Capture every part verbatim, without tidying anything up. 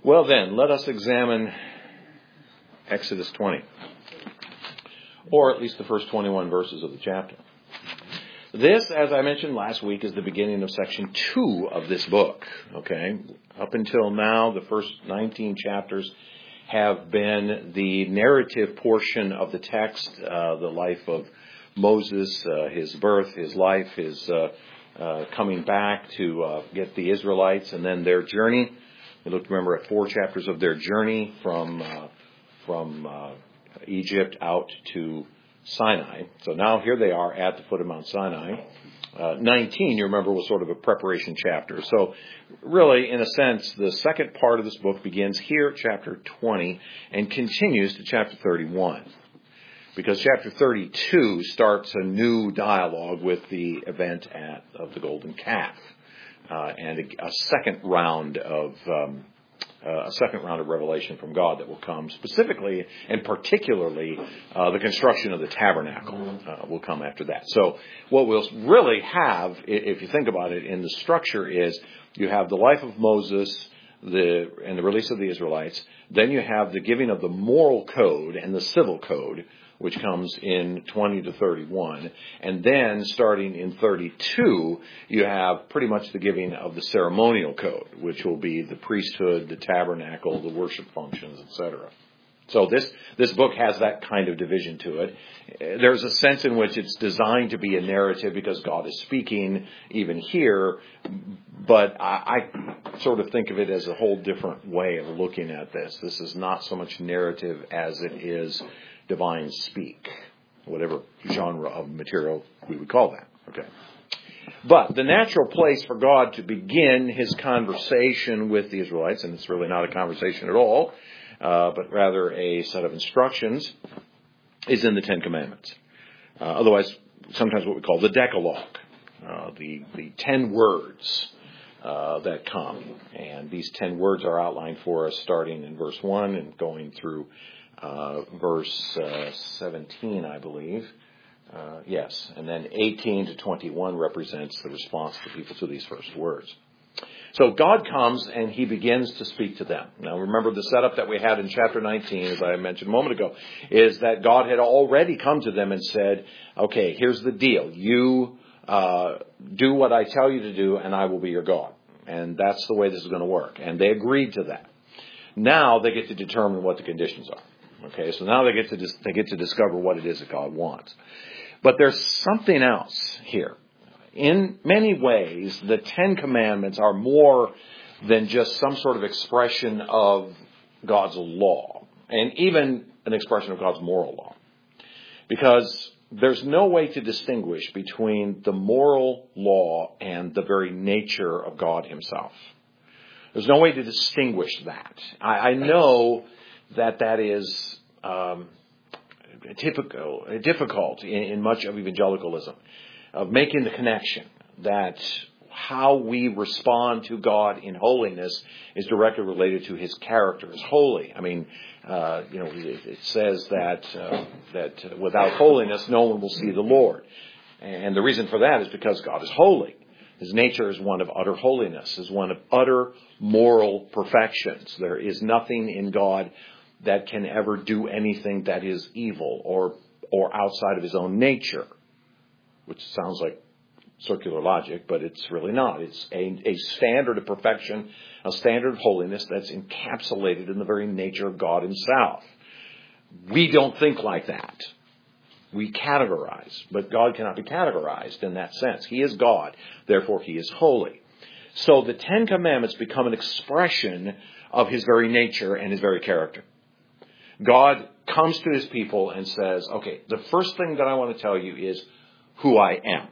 Well then, let us examine Exodus twenty, or at least the first twenty-one verses of the chapter. This, as I mentioned last week, is the beginning of section two of this book. Okay, up until now, the first nineteen chapters have been the narrative portion of the text, uh, the life of Moses, uh, his birth, his life, his uh, uh, coming back to uh, get the Israelites, and then their journey. We looked, remember, at four chapters of their journey from uh, from uh, Egypt out to Sinai. So now here they are at the foot of Mount Sinai. Uh, nineteen, you remember, was sort of a preparation chapter. So really, in a sense, the second part of this book begins here at chapter twenty and continues to chapter thirty-one. Because chapter thirty-two starts a new dialogue with the event at, of the golden calf. Uh, and a, a second round of um, uh, a second round of revelation from God that will come specifically and particularly uh, the construction of the tabernacle uh, will come after that. So what we'll really have, if you think about it, in the structure is you have the life of Moses, the and the release of the Israelites. Then you have the giving of the moral code and the civil code, which comes in twenty to thirty-one. And then, starting in thirty-two, you have pretty much the giving of the ceremonial code, which will be the priesthood, the tabernacle, the worship functions, et cetera. So this, this book has that kind of division to it. There's a sense in which it's designed to be a narrative because God is speaking even here, but I, I sort of think of it as a whole different way of looking at this. This is not so much narrative as it is divine speak, whatever genre of material we would call that. Okay. But the natural place for God to begin his conversation with the Israelites, and it's really not a conversation at all, uh, but rather a set of instructions, is in the Ten Commandments. Uh, otherwise, sometimes what we call the Decalogue, uh, the, the ten words uh, that come. And these ten words are outlined for us starting in verse one and going through Uh, verse uh, seventeen, I believe. Uh, yes. And then eighteen to twenty-one represents the response to people to these first words. So God comes and he begins to speak to them. Now remember, the setup that we had in chapter nineteen, as I mentioned a moment ago, is that God had already come to them and said, okay, here's the deal. You uh, do what I tell you to do and I will be your God. And that's the way this is going to work. And they agreed to that. Now they get to determine what the conditions are. Okay, so now they get to dis- they get to discover what it is that God wants. But there's something else here. In many ways, the Ten Commandments are more than just some sort of expression of God's law, and even an expression of God's moral law. Because there's no way to distinguish between the moral law and the very nature of God himself. There's no way to distinguish that. I, I know that that is um, typical, difficult in, in much of evangelicalism, of making the connection that how we respond to God in holiness is directly related to his character as holy. I mean, uh, you know, it, it says that uh, that without holiness, no one will see the Lord. And the reason for that is because God is holy. His nature is one of utter holiness, is one of utter moral perfections. There is nothing in God that can ever do anything that is evil or or outside of his own nature, which sounds like circular logic, but it's really not. It's a, a standard of perfection, a standard of holiness that's encapsulated in the very nature of God himself. We don't think like that. We categorize, but God cannot be categorized in that sense. He is God, therefore he is holy. So the Ten Commandments become an expression of his very nature and his very character. God comes to his people and says, okay, the first thing that I want to tell you is who I am.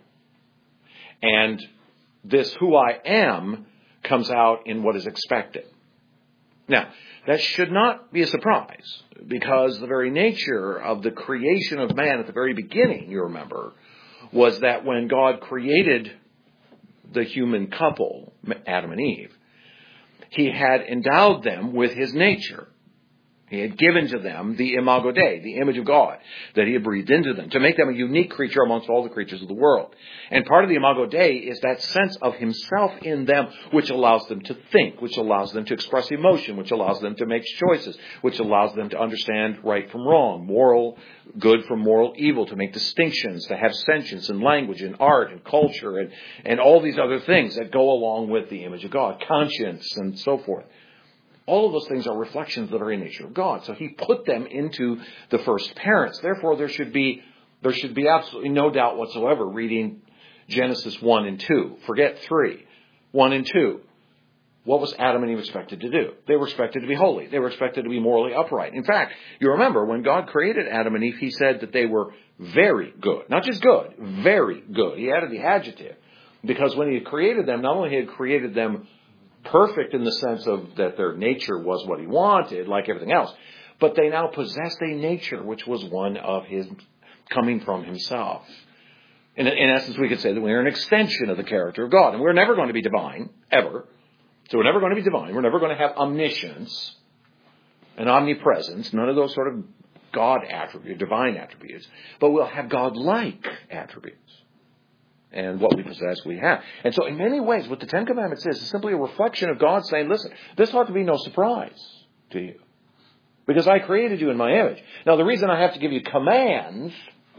And this who I am comes out in what is expected. Now, that should not be a surprise, because the very nature of the creation of man at the very beginning, you remember, was that when God created the human couple, Adam and Eve, he had endowed them with his nature. He had given to them the imago Dei, the image of God, that he had breathed into them, to make them a unique creature amongst all the creatures of the world. And part of the imago Dei is that sense of himself in them, which allows them to think, which allows them to express emotion, which allows them to make choices, which allows them to understand right from wrong, moral good from moral evil, to make distinctions, to have sentience and language and art and culture and, and all these other things that go along with the image of God, conscience and so forth. All of those things are reflections of the very nature of God. So he put them into the first parents. Therefore, there should be there should be absolutely no doubt whatsoever reading Genesis one and two. Forget three. one and two. What was Adam and Eve expected to do? They were expected to be holy. They were expected to be morally upright. In fact, you remember when God created Adam and Eve, he said that they were very good. Not just good, very good. He added the adjective. Because when he had created them, not only had he created them perfect in the sense of that their nature was what he wanted, like everything else, but they now possessed a nature which was one of his, coming from himself. In, in essence, we could say that we're an extension of the character of God. And we're never going to be divine, ever. So we're never going to be divine. We're never going to have omniscience and omnipresence, none of those sort of God attributes, divine attributes. But we'll have God-like attributes. And what we possess, we have. And so in many ways, what the Ten Commandments is, is simply a reflection of God saying, listen, this ought to be no surprise to you. Because I created you in my image. Now, the reason I have to give you commands,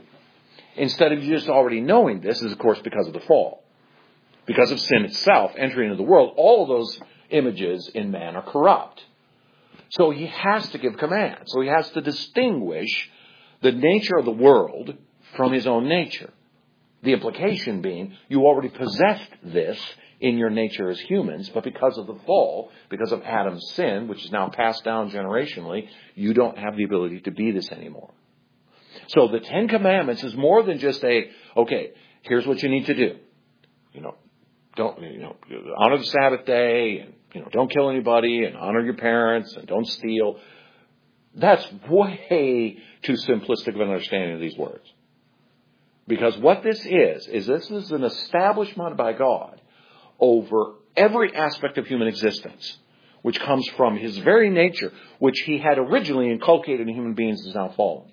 instead of you just already knowing this, is, of course, because of the fall. Because of sin itself entering into the world, all of those images in man are corrupt. So he has to give commands. So he has to distinguish the nature of the world from his own nature. The implication being, you already possessed this in your nature as humans, but because of the fall, because of Adam's sin, which is now passed down generationally, you don't have the ability to be this anymore. So the Ten Commandments is more than just a, okay, here's what you need to do. You know, don't, you know, honor the Sabbath day, and, you know, don't kill anybody, and honor your parents, and don't steal. That's way too simplistic of an understanding of these words. Because what this is, is this is an establishment by God over every aspect of human existence, which comes from his very nature, which he had originally inculcated in human beings is now fallen.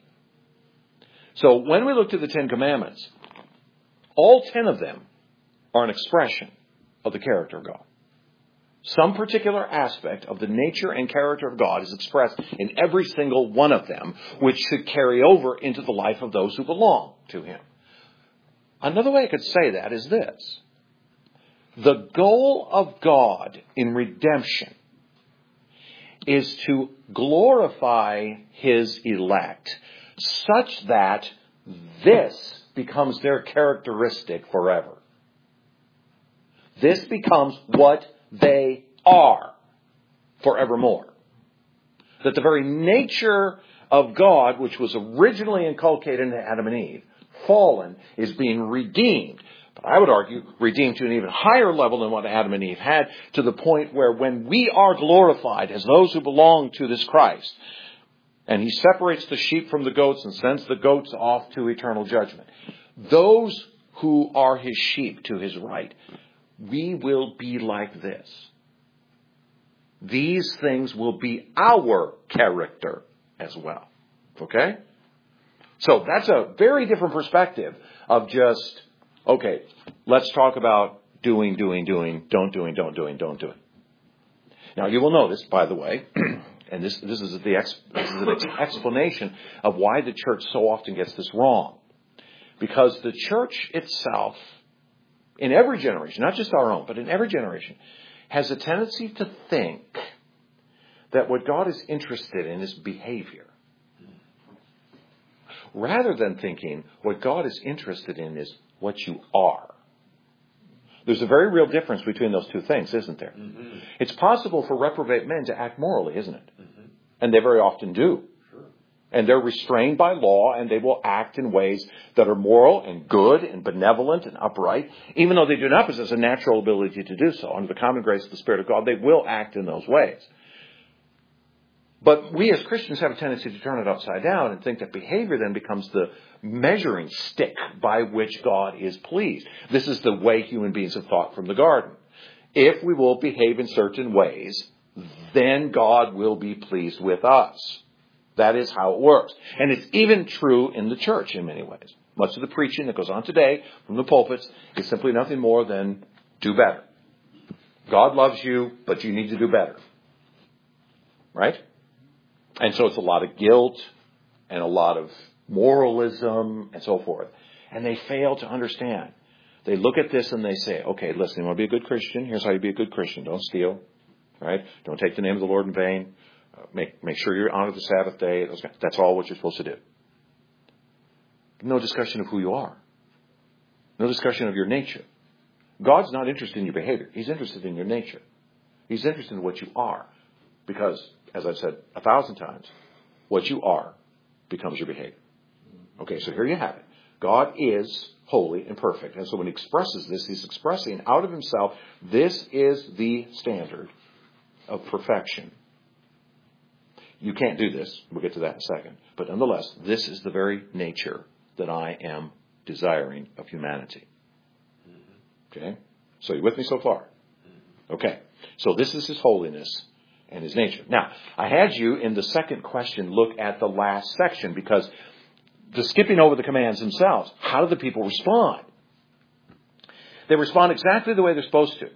So when we look to the Ten Commandments, all ten of them are an expression of the character of God. Some particular aspect of the nature and character of God is expressed in every single one of them, which should carry over into the life of those who belong to him. Another way I could say that is this. The goal of God in redemption is to glorify his elect such that this becomes their characteristic forever. This becomes what they are forevermore. That the very nature of God, which was originally inculcated into Adam and Eve, fallen, is being redeemed. But I would argue redeemed to an even higher level than what Adam and Eve had, to the point where when we are glorified as those who belong to this Christ, and he separates the sheep from the goats and sends the goats off to eternal judgment, those who are his sheep to his right, we will be like this. These things will be our character as well. Okay? So that's a very different perspective of just, okay, let's talk about doing, doing, doing, don't doing, don't doing, don't doing. Now you will notice, by the way, and this, this is the ex, this is an explanation of why the church so often gets this wrong. Because the church itself, in every generation, not just our own, but in every generation, has a tendency to think that what God is interested in is behavior. Rather than thinking what God is interested in is what you are. There's a very real difference between those two things, isn't there? Mm-hmm. It's possible for reprobate men to act morally, isn't it? Mm-hmm. And they very often do. Sure. And they're restrained by law, and they will act in ways that are moral and good and benevolent and upright. Even though they do not possess a natural ability to do so, under the common grace of the Spirit of God, they will act in those ways. But we as Christians have a tendency to turn it upside down and think that behavior then becomes the measuring stick by which God is pleased. This is the way human beings have thought from the garden. If we will behave in certain ways, then God will be pleased with us. That is how it works. And it's even true in the church in many ways. Much of the preaching that goes on today from the pulpits is simply nothing more than do better. God loves you, but you need to do better. Right? And so it's a lot of guilt and a lot of moralism and so forth. And they fail to understand. They look at this and they say, okay, listen, you want to be a good Christian? Here's how you be a good Christian. Don't steal. Right? Don't take the name of the Lord in vain. Uh, make, make sure you honor the Sabbath day. That's all what you're supposed to do. No discussion of who you are. No discussion of your nature. God's not interested in your behavior. He's interested in your nature. He's interested in what you are. Because, as I've said a thousand times, what you are becomes your behavior. Okay, so here you have it. God is holy and perfect. And so when he expresses this, he's expressing out of himself, this is the standard of perfection. You can't do this. We'll get to that in a second. But nonetheless, this is the very nature that I am desiring of humanity. Okay? So you with me so far? Okay. So this is his holiness and his nature. Now, I had you in the second question look at the last section because the skipping over the commands themselves, how do the people respond? They respond exactly the way they're supposed to.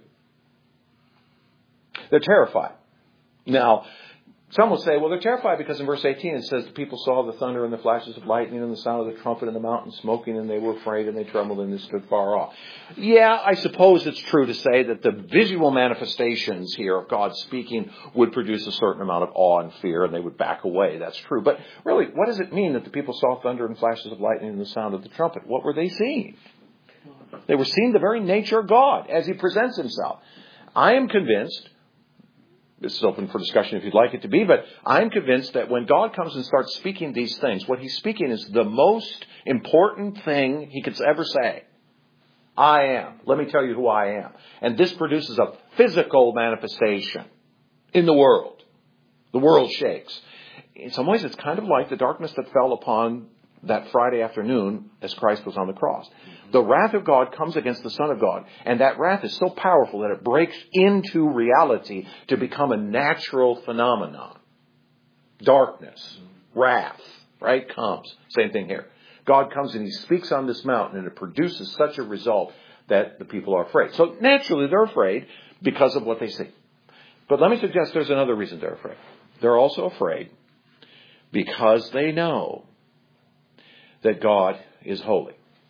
They're terrified. Now, some will say, well, they're terrified because in verse eighteen it says the people saw the thunder and the flashes of lightning and the sound of the trumpet and the mountain smoking, and they were afraid and they trembled and they stood far off. Yeah, I suppose it's true to say that the visual manifestations here of God speaking would produce a certain amount of awe and fear, and they would back away. That's true. But really, what does it mean that the people saw thunder and flashes of lightning and the sound of the trumpet? What were they seeing? They were seeing the very nature of God as he presents himself. I am convinced, this is open for discussion if you'd like it to be, but I'm convinced that when God comes and starts speaking these things, what he's speaking is the most important thing he could ever say. I am. Let me tell you who I am. And this produces a physical manifestation in the world. The world shakes. In some ways, it's kind of like the darkness that fell upon that Friday afternoon as Christ was on the cross. The wrath of God comes against the Son of God, and that wrath is so powerful that it breaks into reality to become a natural phenomenon. Darkness, wrath, right, comes. Same thing here. God comes and he speaks on this mountain, and it produces such a result that the people are afraid. So naturally they're afraid because of what they see. But let me suggest there's another reason they're afraid. They're also afraid because they know that God is holy.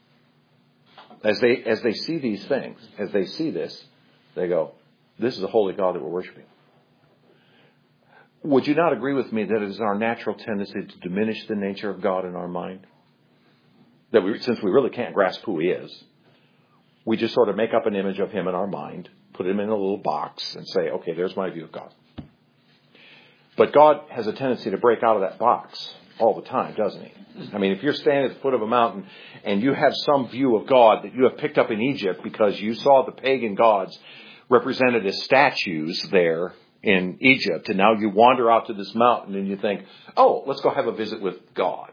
As they as they see these things, as they see this, they go, this is a holy God that we're worshiping. Would you not agree with me that it is our natural tendency to diminish the nature of God in our mind? That we, since we really can't grasp who he is, we just sort of make up an image of him in our mind, put him in a little box, and say, okay, there's my view of God. But God has a tendency to break out of that box all the time, doesn't he? I mean, if you're standing at the foot of a mountain and you have some view of God that you have picked up in Egypt because you saw the pagan gods represented as statues there in Egypt, and now you wander out to this mountain and you think, oh, let's go have a visit with God.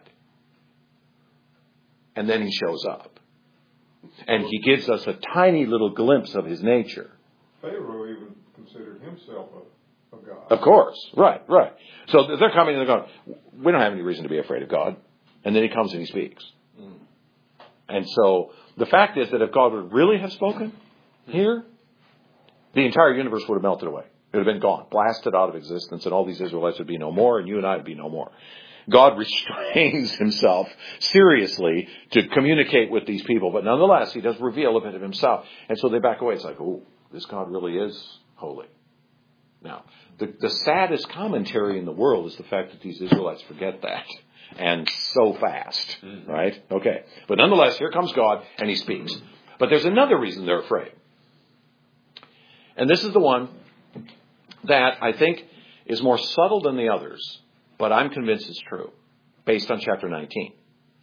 And then he shows up. And he gives us a tiny little glimpse of his nature. Pharaoh even considered himself a, a god. Of course. Right, right. So they're coming and they're going, we don't have any reason to be afraid of God. And then he comes and he speaks. Mm. And so the fact is that if God would really have spoken here, the entire universe would have melted away. It would have been gone, blasted out of existence, and all these Israelites would be no more, and you and I would be no more. God restrains himself seriously to communicate with these people, but nonetheless, he does reveal a bit of himself. And so they back away. It's like, oh, this God really is holy. Now, the, the saddest commentary in the world is the fact that these Israelites forget that. And so fast, right? Okay. But nonetheless, here comes God, and he speaks. But there's another reason they're afraid. And this is the one that I think is more subtle than the others, but I'm convinced it's true, based on chapter nineteen.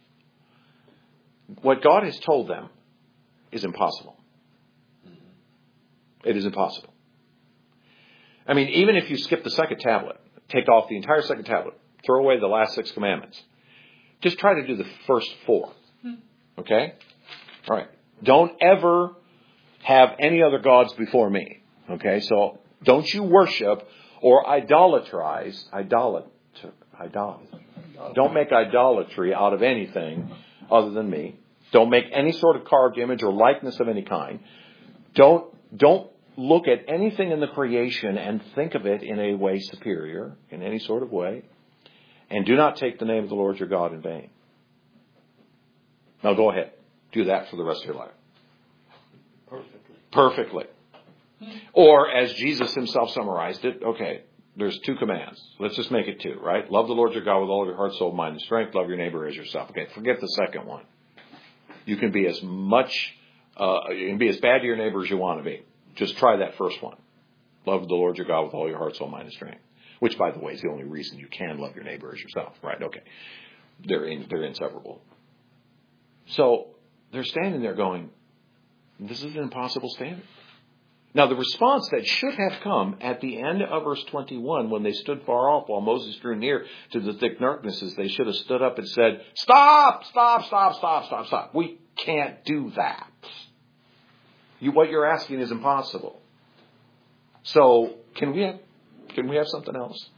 What God has told them is impossible. It is impossible. I mean, even if you skip the second tablet, take off the entire second tablet, throw away the last six commandments, just try to do the first four. Okay? All right. Don't ever have any other gods before me. Okay? So don't you worship or idolatrize, idolat, idol, Don't make idolatry out of anything other than me. Don't make any sort of carved image or likeness of any kind. Don't, don't look at anything in the creation and think of it in a way superior, in any sort of way. And do not take the name of the Lord your God in vain. Now go ahead. Do that for the rest of your life. Perfectly. Perfectly. Or as Jesus himself summarized it, okay, there's two commands. Let's just make it two, right? Love the Lord your God with all of your heart, soul, mind, and strength. Love your neighbor as yourself. Okay, forget the second one. You can be as much, uh, you can be as bad to your neighbor as you want to be. Just try that first one. Love the Lord your God with all your heart, soul, mind, and strength. Which, by the way, is the only reason you can love your neighbor as yourself. Right, okay. They're, in, they're inseparable. So they're standing there going, this is an impossible standard. Now, the response that should have come at the end of verse twenty-one, when they stood far off while Moses drew near to the thick darknesses, they should have stood up and said, stop, stop, stop, stop, stop, stop. We can't do that. You, what you're asking is impossible. So, can we have, can we have something else?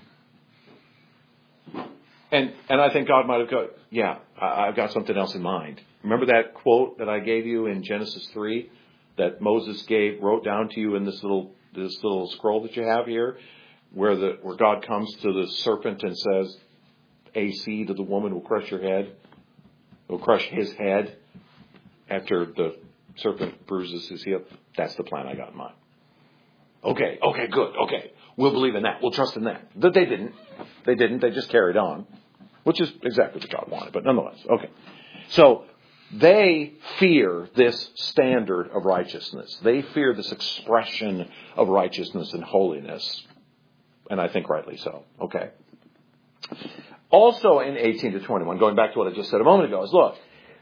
And and I think God might have got, yeah, I, I've got something else in mind. Remember that quote that I gave you in Genesis three? That Moses gave, wrote down to you in this little this little scroll that you have here, where the where God comes to the serpent and says, "A seed of the woman will crush your head, will crush his head." After the serpent bruises his heel, that's the plan I got in mind. Okay, okay, good, okay, we'll believe in that. We'll trust in that. But they didn't. They didn't. They just carried on, which is exactly what God wanted. But nonetheless, okay. So. They fear this standard of righteousness. They fear this expression of righteousness and holiness. And I think rightly so. Okay. Also in eighteen to twenty-one, going back to what I just said a moment ago, is look,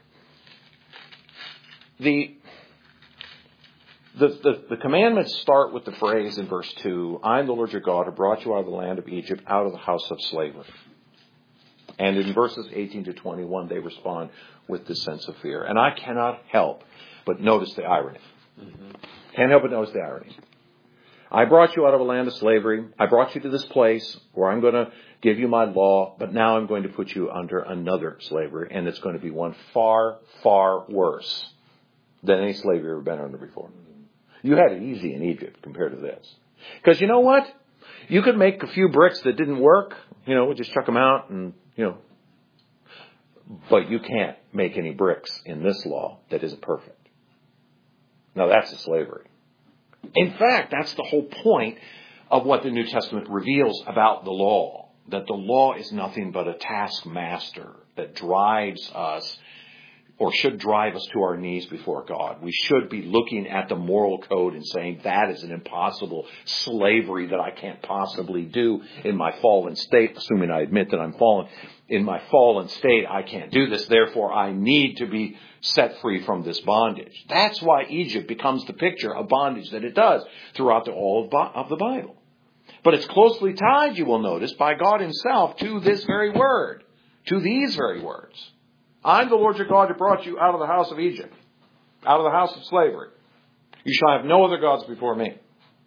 the, the, the, the commandments start with the phrase in verse two, I am the Lord your God who brought you out of the land of Egypt, out of the house of slavery. And in verses eighteen to twenty-one, they respond with this sense of fear. And I cannot help but notice the irony. Mm-hmm. Can't help but notice the irony. I brought you out of a land of slavery. I brought you to this place where I'm going to give you my law, but now I'm going to put you under another slavery, and it's going to be one far, far worse than any slavery you've ever been under before. You had it easy in Egypt compared to this. Because you know what? You could make a few bricks that didn't work. You know, we just chuck them out and, you know. But you can't make any bricks in this law that isn't perfect. Now, that's a slavery. In fact, that's the whole point of what the New Testament reveals about the law. That the law is nothing but a taskmaster that drives us, or should drive us to our knees before God. We should be looking at the moral code and saying that is an impossible slavery that I can't possibly do in my fallen state, assuming I admit that I'm fallen. In my fallen state, I can't do this. Therefore, I need to be set free from this bondage. That's why Egypt becomes the picture of bondage that it does throughout the, all of the Bible. But it's closely tied, you will notice, by God himself to this very word, to these very words. I'm the Lord your God who brought you out of the house of Egypt, out of the house of slavery. You shall have no other gods before me.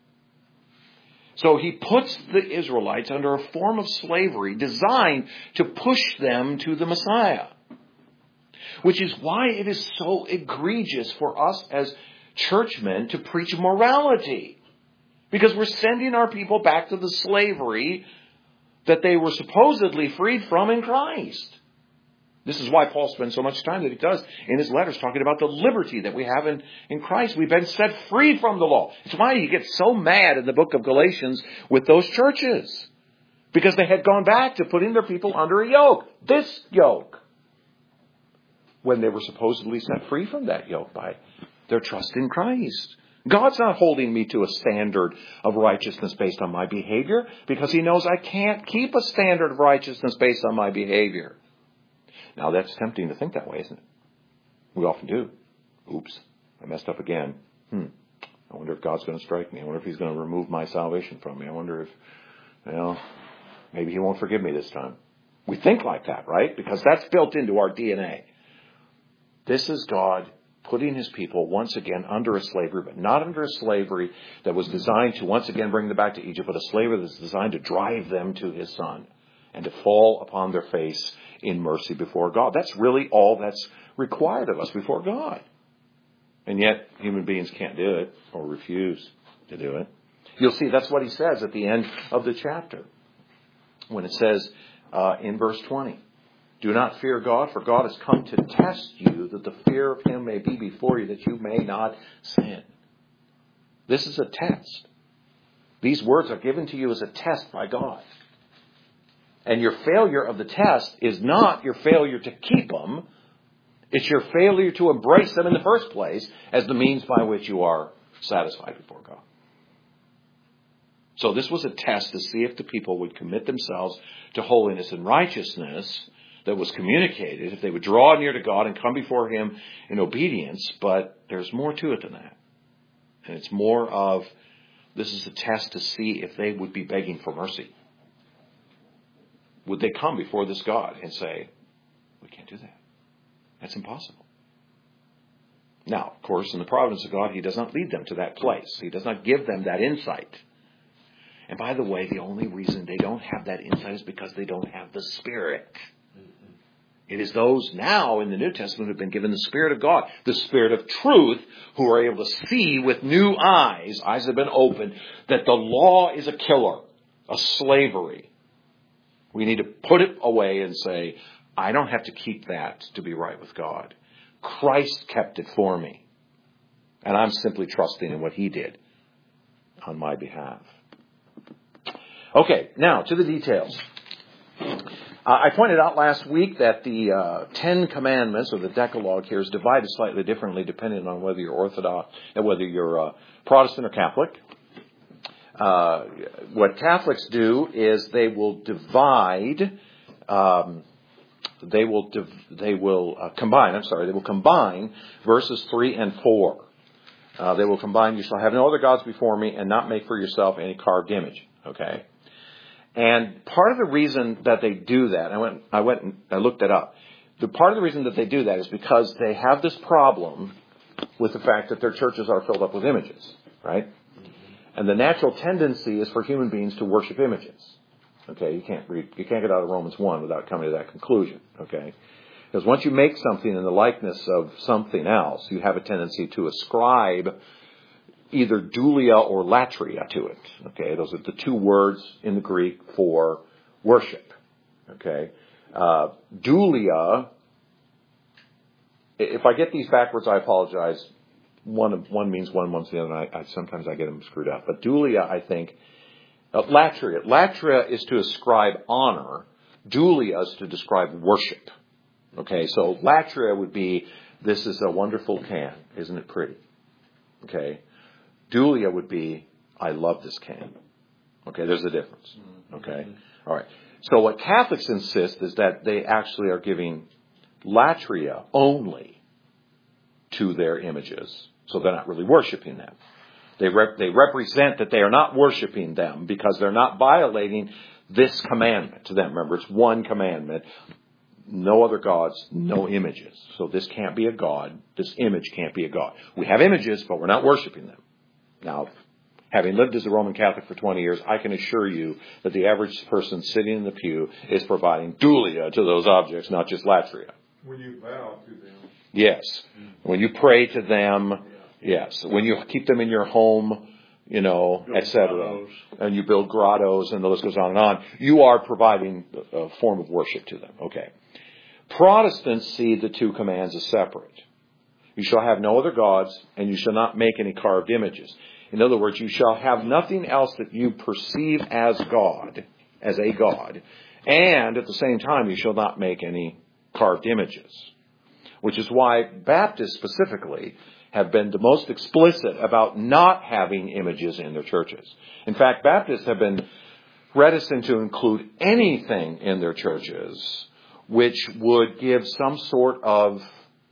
So he puts the Israelites under a form of slavery designed to push them to the Messiah. Which is why it is so egregious for us as churchmen to preach morality. Because we're sending our people back to the slavery that they were supposedly freed from in Christ. This is why Paul spends so much time that he does in his letters talking about the liberty that we have in, in Christ. We've been set free from the law. It's why you get so mad in the book of Galatians with those churches. Because they had gone back to putting their people under a yoke. This yoke. When they were supposedly set free from that yoke by their trust in Christ. God's not holding me to a standard of righteousness based on my behavior, because he knows I can't keep a standard of righteousness based on my behavior. Now, that's tempting to think that way, isn't it? We often do. Oops, I messed up again. Hmm. I wonder if God's going to strike me. I wonder if he's going to remove my salvation from me. I wonder if, you know, maybe he won't forgive me this time. We think like that, right? Because that's built into our D N A. This is God putting his people once again under a slavery, but not under a slavery that was designed to once again bring them back to Egypt, but a slavery that's designed to drive them to his son. and to fall upon their face in mercy before God. That's really all that's required of us before God. And yet, human beings can't do it or refuse to do it. You'll see that's what he says at the end of the chapter when it says uh, in verse twenty, do not fear God, for God has come to test you, that the fear of him may be before you, that you may not sin. This is a test. These words are given to you as a test by God. And your failure of the test is not your failure to keep them. It's your failure to embrace them in the first place as the means by which you are satisfied before God. So this was a test to see if the people would commit themselves to holiness and righteousness that was communicated, if they would draw near to God and come before him in obedience. But there's more to it than that. And it's more of, this is a test to see if they would be begging for mercy. Would they come before this God and say, we can't do that. That's impossible. Now, of course, in the providence of God, he does not lead them to that place. He does not give them that insight. And by the way, the only reason they don't have that insight is because they don't have the Spirit. It is those now in the New Testament who have been given the Spirit of God, the Spirit of truth, who are able to see with new eyes, eyes have been opened, that the law is a killer, a slavery. We need to put it away and say, I don't have to keep that to be right with God. Christ kept it for me. And I'm simply trusting in what he did on my behalf. Okay, now to the details. Uh, I pointed out last week that the uh, Ten Commandments, or the Decalogue here, is divided slightly differently depending on whether you're Orthodox and whether you're uh, Protestant or Catholic. Uh, what Catholics do is they will divide, um, they will div- they will uh, combine. I'm sorry, they will combine verses three and four. Uh, they will combine. You shall have no other gods before me, and not make for yourself any carved image. Okay. And part of the reason that they do that, I went, I went and I looked it up. The part of the reason that they do that is because they have this problem with the fact that their churches are filled up with images, right? And the natural tendency is for human beings to worship images. Okay, you can't read, you can't get out of Romans one without coming to that conclusion. Okay, because once you make something in the likeness of something else, you have a tendency to ascribe either dulia or latria to it. Okay, those are the two words in the Greek for worship. Okay, uh, dulia. If I get these backwards, I apologize. One one means one, one's the other. And I, I sometimes I get them screwed up. But dulia, I think, uh, latria. Latria is to ascribe honor. Dulia is to describe worship. Okay, so latria would be, this is a wonderful can, isn't it pretty? Okay. Dulia would be, I love this can. Okay, there's a difference. Okay, all right. So what Catholics insist is that they actually are giving latria only to their images. So they're not really worshiping them. They rep- they represent that they are not worshiping them because they're not violating this commandment to them. Remember, it's one commandment. No other gods, no images. So this can't be a god. This image can't be a god. We have images, but we're not worshiping them. Now, having lived as a Roman Catholic for twenty years, I can assure you that the average person sitting in the pew is providing dulia to those objects, not just latria. When you bow to them. Yes. When you pray to them, yes. When you keep them in your home, you know, et cetera, and you build grottos, and the list goes on and on, you are providing a form of worship to them. Okay. Protestants see the two commands as separate. You shall have no other gods, and you shall not make any carved images. In other words, you shall have nothing else that you perceive as God, as a God, and at the same time, you shall not make any carved images. Which is why Baptists specifically have been the most explicit about not having images in their churches. In fact, Baptists have been reticent to include anything in their churches which would give some sort of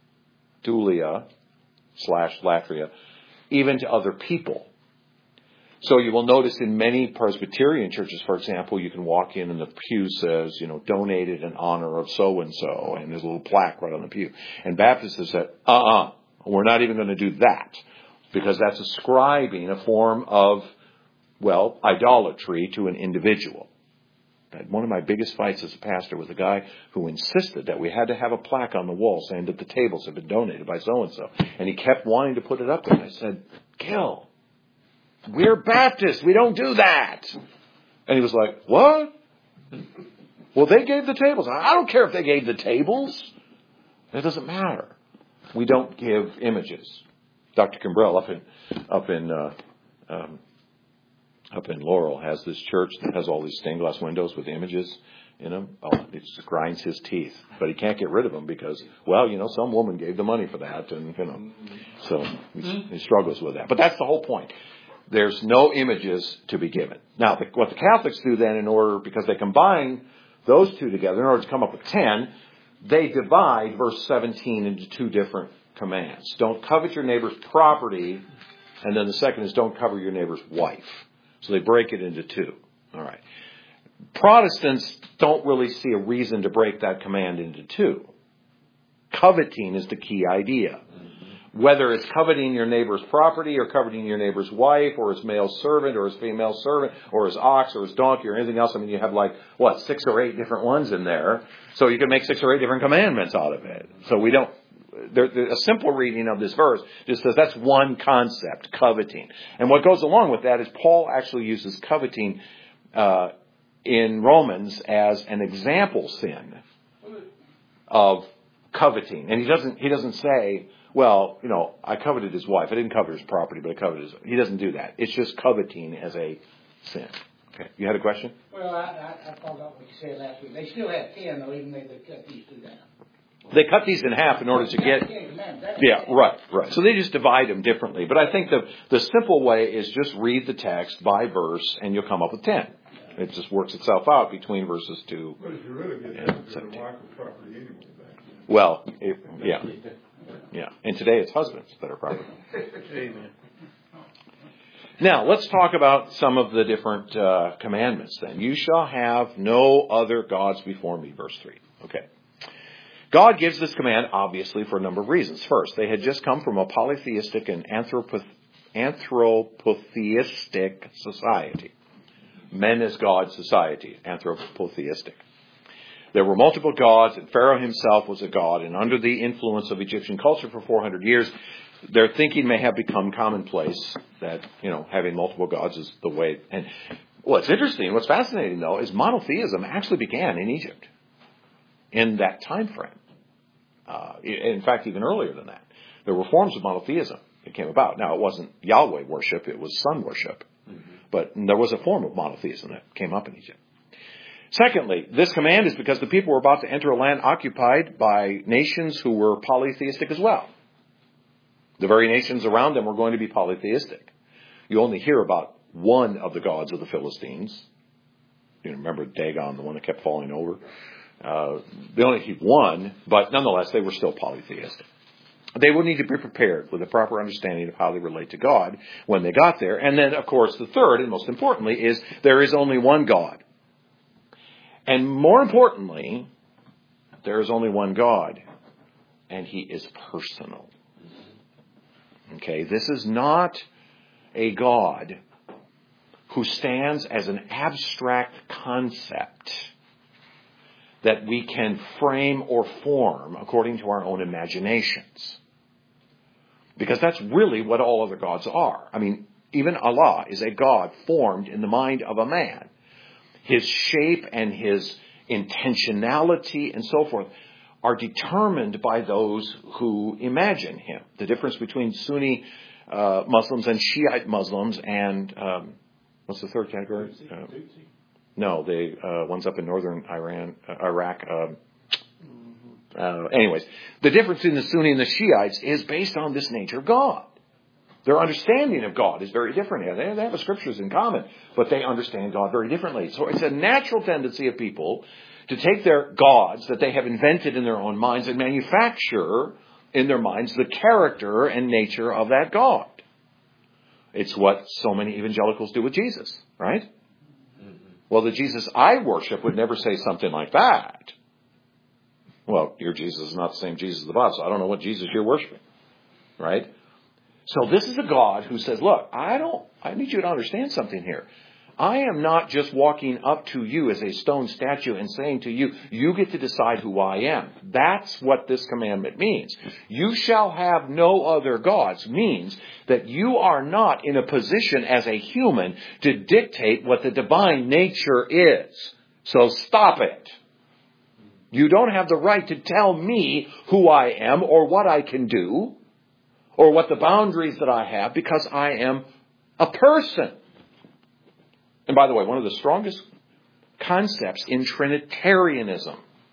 dulia slash latria even to other people. So you will notice in many Presbyterian churches, for example, you can walk in and the pew says, you know, donated in honor of so-and-so, and there's a little plaque right on the pew. And Baptists have said, uh-uh, we're not even going to do that, because that's ascribing a form of, well, idolatry to an individual. One of my biggest fights as a pastor was a guy who insisted that we had to have a plaque on the wall saying that the tables had been donated by so-and-so. And he kept wanting to put it up there. And I said, Gil, we're Baptists. We don't do that. And he was like, what? Well, they gave the tables. I don't care if they gave the tables. It doesn't matter. We don't give images. Doctor Kimbrell up in, up in, uh, um, up in Laurel has this church that has all these stained glass windows with images in them. Oh, it just grinds his teeth. But he can't get rid of them because, well, you know, some woman gave the money for that. And, you know, so he, he struggles with that. But that's the whole point. There's no images to be given. Now, the, what the Catholics do then in order, because they combine those two together in order to come up with ten, they divide verse seventeen into two different commands. Don't covet your neighbor's property. And then the second is don't covet your neighbor's wife. So they break it into two. All right. Protestants don't really see a reason to break that command into two. Coveting is the key idea. Whether it's coveting your neighbor's property or coveting your neighbor's wife or his male servant or his female servant or his ox or his donkey or anything else. I mean, you have like, what, six or eight different ones in there. So you can make six or eight different commandments out of it. So we don't, there, there, a simple reading of this verse just says that's one concept, coveting. And what goes along with that is Paul actually uses coveting uh, in Romans as an example sin of coveting. And he doesn't, he doesn't say, well, you know, I coveted his wife. I didn't covet his property, but I coveted his... He doesn't do that. It's just coveting as a sin. Okay. You had a question? Well, I, I, I forgot what you said last week. They still have ten, though, even though they cut these two down. They cut these in half in order to get... Yeah, right, right. So they just divide them differently. But I think the, the simple way is just read the text by verse, and you'll come up with ten. It just works itself out between verses two but if you really get and down to seventeen. the wife of property anyway, back then. Well, it, yeah. Yeah. And today it's husbands that are property. Amen. Now, let's talk about some of the different uh, commandments then. You shall have no other gods before me, verse three. Okay. God gives this command, obviously, for a number of reasons. First, they had just come from a polytheistic and anthropo- anthropotheistic society. Men as God society, anthropotheistic. There were multiple gods, and Pharaoh himself was a god, and under the influence of Egyptian culture for four hundred years, their thinking may have become commonplace that, you know, having multiple gods is the way. And what's interesting, what's fascinating, though, is monotheism actually began in Egypt in that time frame. Uh, in fact, even earlier than that. There were forms of monotheism that came about. Now, it wasn't Yahweh worship, it was sun worship. Mm-hmm. But there was a form of monotheism that came up in Egypt. Secondly, this command is because the people were about to enter a land occupied by nations who were polytheistic as well. The very nations around them were going to be polytheistic. You only hear about one of the gods of the Philistines. You remember Dagon, the one that kept falling over? Uh, they only hear one, but nonetheless, they were still polytheistic. They would need to be prepared with a proper understanding of how they relate to God when they got there. And then, of course, the third, and most importantly, is there is only one God. And more importantly, there is only one God, and He is personal. Okay, this is not a God who stands as an abstract concept that we can frame or form according to our own imaginations. Because that's really what all other gods are. I mean, even Allah is a God formed in the mind of a man. His shape and his intentionality and so forth are determined by those who imagine him. The difference between Sunni uh, Muslims and Shiite Muslims and, um, what's the third category? Uh, no, the uh, ones up in northern Iran, uh, Iraq. Uh, uh, anyways, the difference in the Sunni and the Shiites is based on this nature of God. Their understanding of God is very different. They have the scriptures in common, but they understand God very differently. So it's a natural tendency of people to take their gods that they have invented in their own minds and manufacture in their minds the character and nature of that God. It's what so many evangelicals do with Jesus, right? Mm-hmm. Well, the Jesus I worship would never say something like that. Well, your Jesus is not the same Jesus as the Bible, so I don't know what Jesus you're worshiping, right? So this is a God who says, look, I don't, I need you to understand something here. I am not just walking up to you as a stone statue and saying to you, you get to decide who I am. That's what this commandment means. You shall have no other gods means that you are not in a position as a human to dictate what the divine nature is. So stop it. You don't have the right to tell me who I am or what I can do or what the boundaries that I have, because I am a person. And by the way, one of the strongest concepts in Trinitarianism.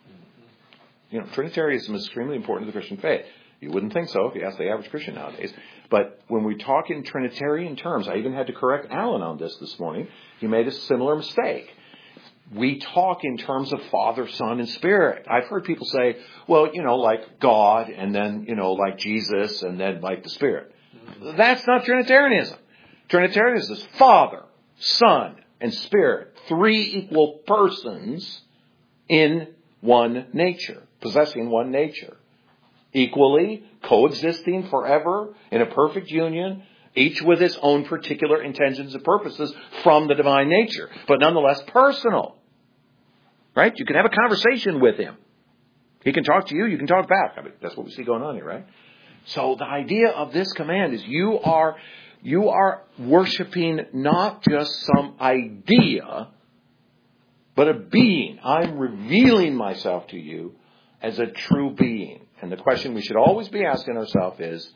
You know, Trinitarianism is extremely important to the Christian faith. You wouldn't think so if you ask the average Christian nowadays. But when we talk in Trinitarian terms, I even had to correct Alan on this this morning. He made a similar mistake. We talk in terms of Father, Son, and Spirit. I've heard people say, well, you know, like God, and then, you know, like Jesus, and then like the Spirit. That's not Trinitarianism. Trinitarianism is Father, Son, and Spirit. Three equal persons in one nature, possessing one nature. Equally, coexisting forever in a perfect union, each with its own particular intentions and purposes from the divine nature, but nonetheless personal. Right? You can have a conversation with him. He can talk to you, you can talk back. I mean, that's what we see going on here, right? So the idea of this command is you are, you are worshiping not just some idea, but a being. I'm revealing myself to you as a true being. And the question we should always be asking ourselves is,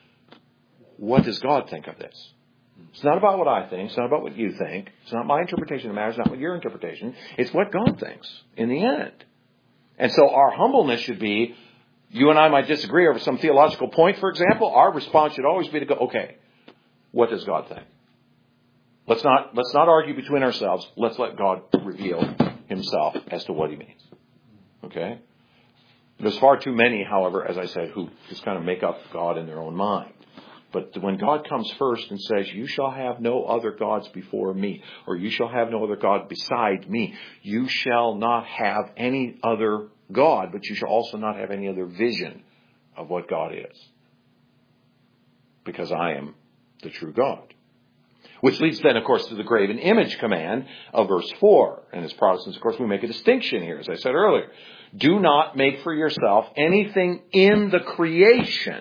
what does God think of this? It's not about what I think. It's not about what you think. It's not my interpretation of the matter. It's not what your interpretation. It's what God thinks in the end. And so our humbleness should be, you and I might disagree over some theological point, for example. Our response should always be to go, okay, what does God think? Let's not, let's not argue between ourselves. Let's let God reveal himself as to what he means. Okay? There's far too many, however, as I said, who just kind of make up God in their own mind. But when God comes first and says, you shall have no other gods before me, or you shall have no other God beside me, you shall not have any other God, but you shall also not have any other vision of what God is. Because I am the true God. Which leads then, of course, to the graven image command of verse four. And as Protestants, of course, we make a distinction here, as I said earlier. Do not make for yourself anything in the creation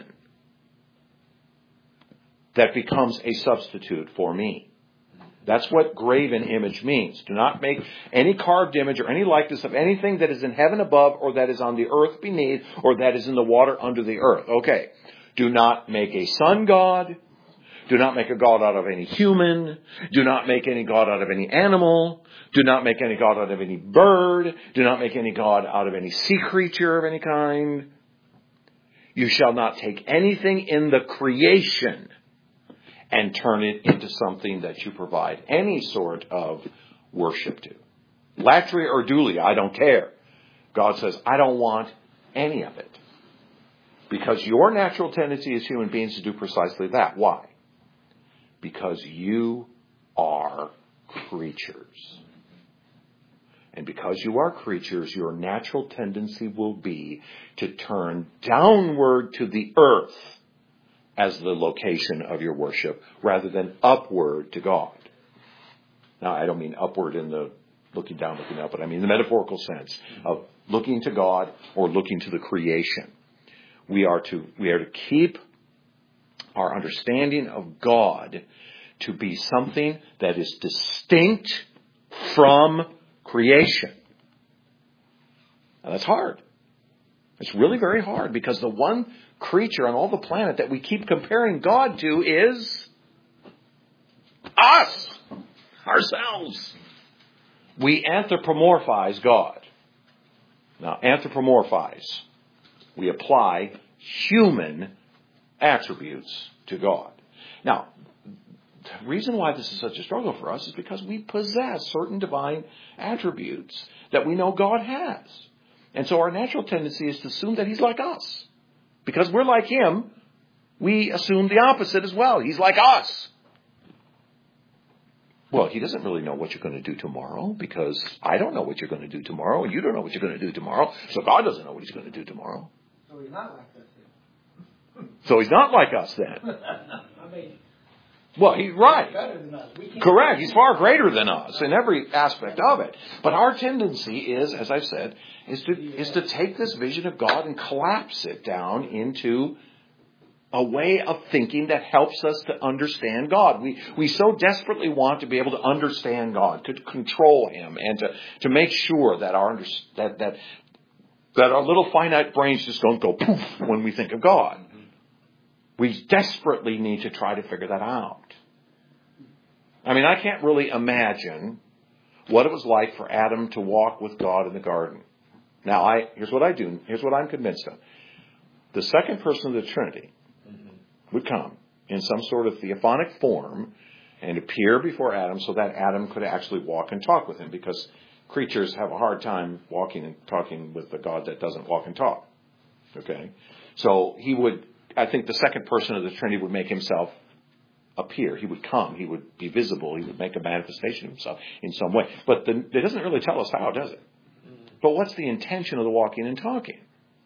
that becomes a substitute for me. That's what graven image means. Do not make any carved image or any likeness of anything that is in heaven above, or that is on the earth beneath, or that is in the water under the earth. Okay. Do not make a sun god. Do not make a god out of any human. Do not make any god out of any animal. Do not make any god out of any bird. Do not make any god out of any sea creature of any kind. You shall not take anything in the creation and turn it into something that you provide any sort of worship to. Latria or dulia, I don't care. God says, I don't want any of it. Because your natural tendency as human beings to do precisely that. Why? Because you are creatures. And because you are creatures, your natural tendency will be to turn downward to the earth as the location of your worship, rather than upward to God. Now, I don't mean upward in the looking down, looking up, but I mean the metaphorical sense of looking to God or looking to the creation. We are to, we are to keep our understanding of God to be something that is distinct from creation. Now, that's hard. It's really very hard, because the one creature on all the planet that we keep comparing God to is us, ourselves. We anthropomorphize God. Now, anthropomorphize. We apply human attributes to God. Now, the reason why this is such a struggle for us is because we possess certain divine attributes that we know God has. And so our natural tendency is to assume that he's like us. Because we're like him, we assume the opposite as well. He's like us. Well, he doesn't really know what you're going to do tomorrow, because I don't know what you're going to do tomorrow, and you don't know what you're going to do tomorrow, so God doesn't know what he's going to do tomorrow. So he's not like us then. So he's not like us then. I mean, Well, he's right. Better than us. We can't- Correct. He's far greater than us in every aspect of it. But our tendency is, as I've said, is to is to take this vision of God and collapse it down into a way of thinking that helps us to understand God. We we so desperately want to be able to understand God, to control Him, and to, to make sure that our that that that our little finite brains just don't go poof when we think of God. We desperately need to try to figure that out. I mean, I can't really imagine what it was like for Adam to walk with God in the garden. Now, I here's what I do. Here's what I'm convinced of. The second person of the Trinity would come in some sort of theophanic form and appear before Adam so that Adam could actually walk and talk with him, because creatures have a hard time walking and talking with the God that doesn't walk and talk. Okay? So he would, I think the second person of the Trinity would make himself appear. He would come. He would be visible. He would make a manifestation of himself in some way. But the, it doesn't really tell us how, does it? But what's the intention of the walking and talking?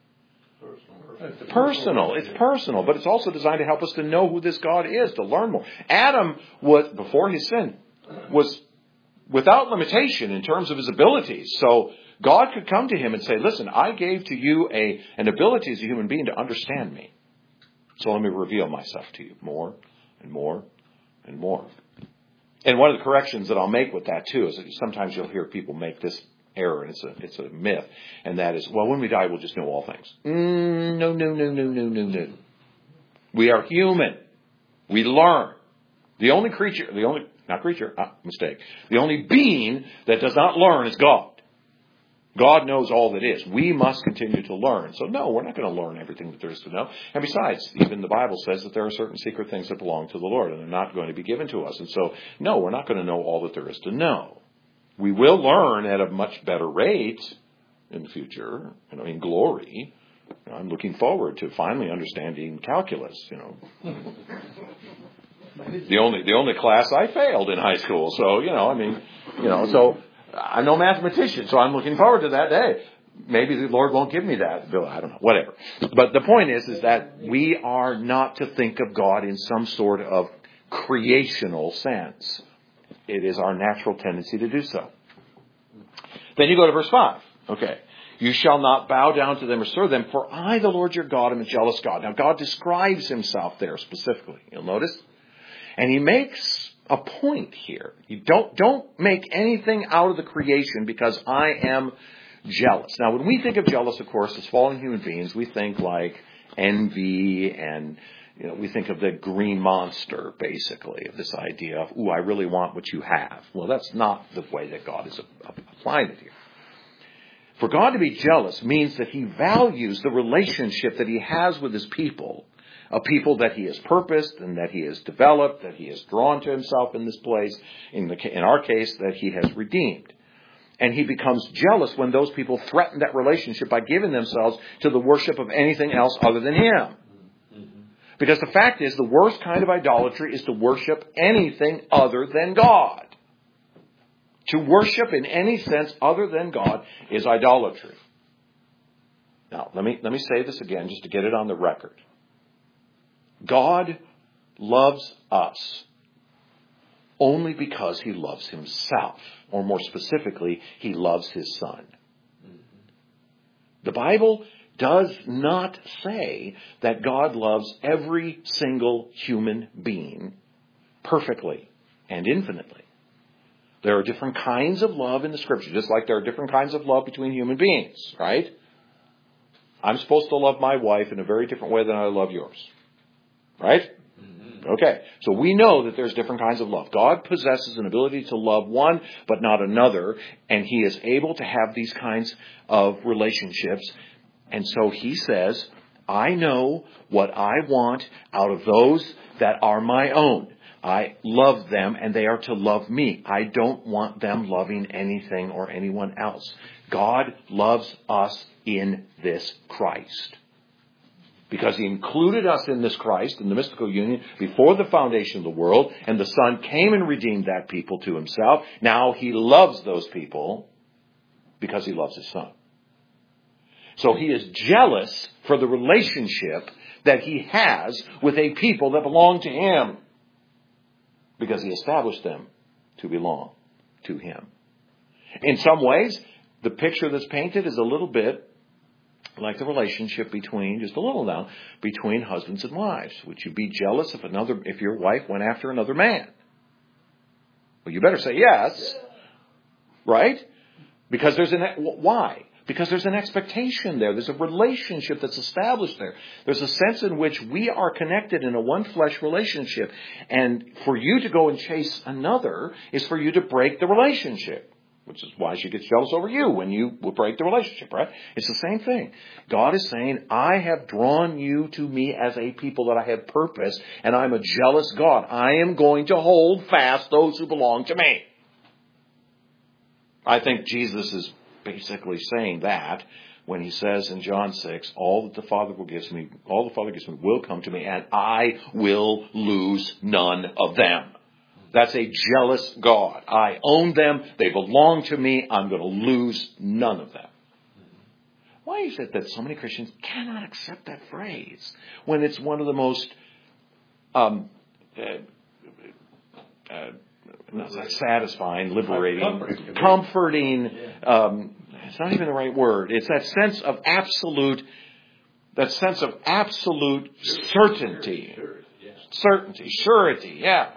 Personal. It's personal, but it's also designed to help us to know who this God is, to learn more. Adam was, before his sin, was without limitation in terms of his abilities. So God could come to him and say, listen, I gave to you a an ability as a human being to understand me. So let me reveal myself to you more and more and more. And one of the corrections that I'll make with that, too, is that sometimes you'll hear people make this error, and it's a it's a myth, and that is, well, when we die, we'll just know all things. Mm, no, no, no, no, no, no, no. We are human. We learn. The only creature, the only, not creature, ah, mistake. The only being that does not learn is God. God knows all that is. We must continue to learn. So no, we're not going to learn everything that there is to know. And besides, even the Bible says that there are certain secret things that belong to the Lord, and they're not going to be given to us. And so, no, we're not going to know all that there is to know. We will learn at a much better rate in the future, you know, in glory. You know, I'm looking forward to finally understanding calculus, you know. The only the only class I failed in high school. So, you know, I mean, you know, so I'm no mathematician, so I'm looking forward to that day. Maybe the Lord won't give me that. I don't know, whatever. But the point is, is that we are not to think of God in some sort of creational sense. It is our natural tendency to do so. Then you go to verse five. Okay. You shall not bow down to them or serve them, for I, the Lord your God, am a jealous God. Now, God describes himself there specifically. You'll notice. And he makes a point here. You don't, don't make anything out of the creation because I am jealous. Now, when we think of jealous, of course, as fallen human beings, we think like envy and, you know, we think of the green monster, basically, of this idea of, ooh, I really want what you have. Well, that's not the way that God is applying it here. For God to be jealous means that he values the relationship that he has with his people, a people that he has purposed and that he has developed, that he has drawn to himself in this place, in, the, in our case, that he has redeemed. And he becomes jealous when those people threaten that relationship by giving themselves to the worship of anything else other than him. Because the fact is, the worst kind of idolatry is to worship anything other than God. To worship in any sense other than God is idolatry. Now, let me, let me say this again just to get it on the record. God loves us only because he loves himself. Or more specifically, he loves his Son. The Bible does not say that God loves every single human being perfectly and infinitely. There are different kinds of love in the Scripture, just like there are different kinds of love between human beings, right? I'm supposed to love my wife in a very different way than I love yours, right? Okay, so we know that there's different kinds of love. God possesses an ability to love one, but not another, and he is able to have these kinds of relationships. And so he says, I know what I want out of those that are my own. I love them, and they are to love me. I don't want them loving anything or anyone else. God loves us in this Christ. Because he included us in this Christ, in the mystical union, before the foundation of the world, and the Son came and redeemed that people to himself. Now he loves those people because he loves his Son. So he is jealous for the relationship that he has with a people that belong to him. because he established them to belong to him. In some ways, the picture that's painted is a little bit like the relationship between, just a little now, between husbands and wives. Would you be jealous if another, if your wife went after another man? Well, you better say yes. Right? Because there's an, why? Because there's an expectation there. There's a relationship that's established there. There's a sense in which we are connected in a one flesh relationship. And for you to go and chase another is for you to break the relationship. Which is why she gets jealous over you when you will break the relationship, right? It's the same thing. God is saying, I have drawn you to me as a people that I have purpose, and I'm a jealous God. I am going to hold fast those who belong to me. I think Jesus is basically saying that when he says in John six, all that the Father will give me, all the Father gives me will come to me, and I will lose none of them. That's a jealous God. I own them. They belong to me. I'm going to lose none of them. Why is it that so many Christians cannot accept that phrase when it's one of the most um, uh, uh, not satisfying, liberating, comforting, comforting um, it's not even the right word. It's that sense of absolute, that sense of absolute certainty. Certainty, surety, yeah.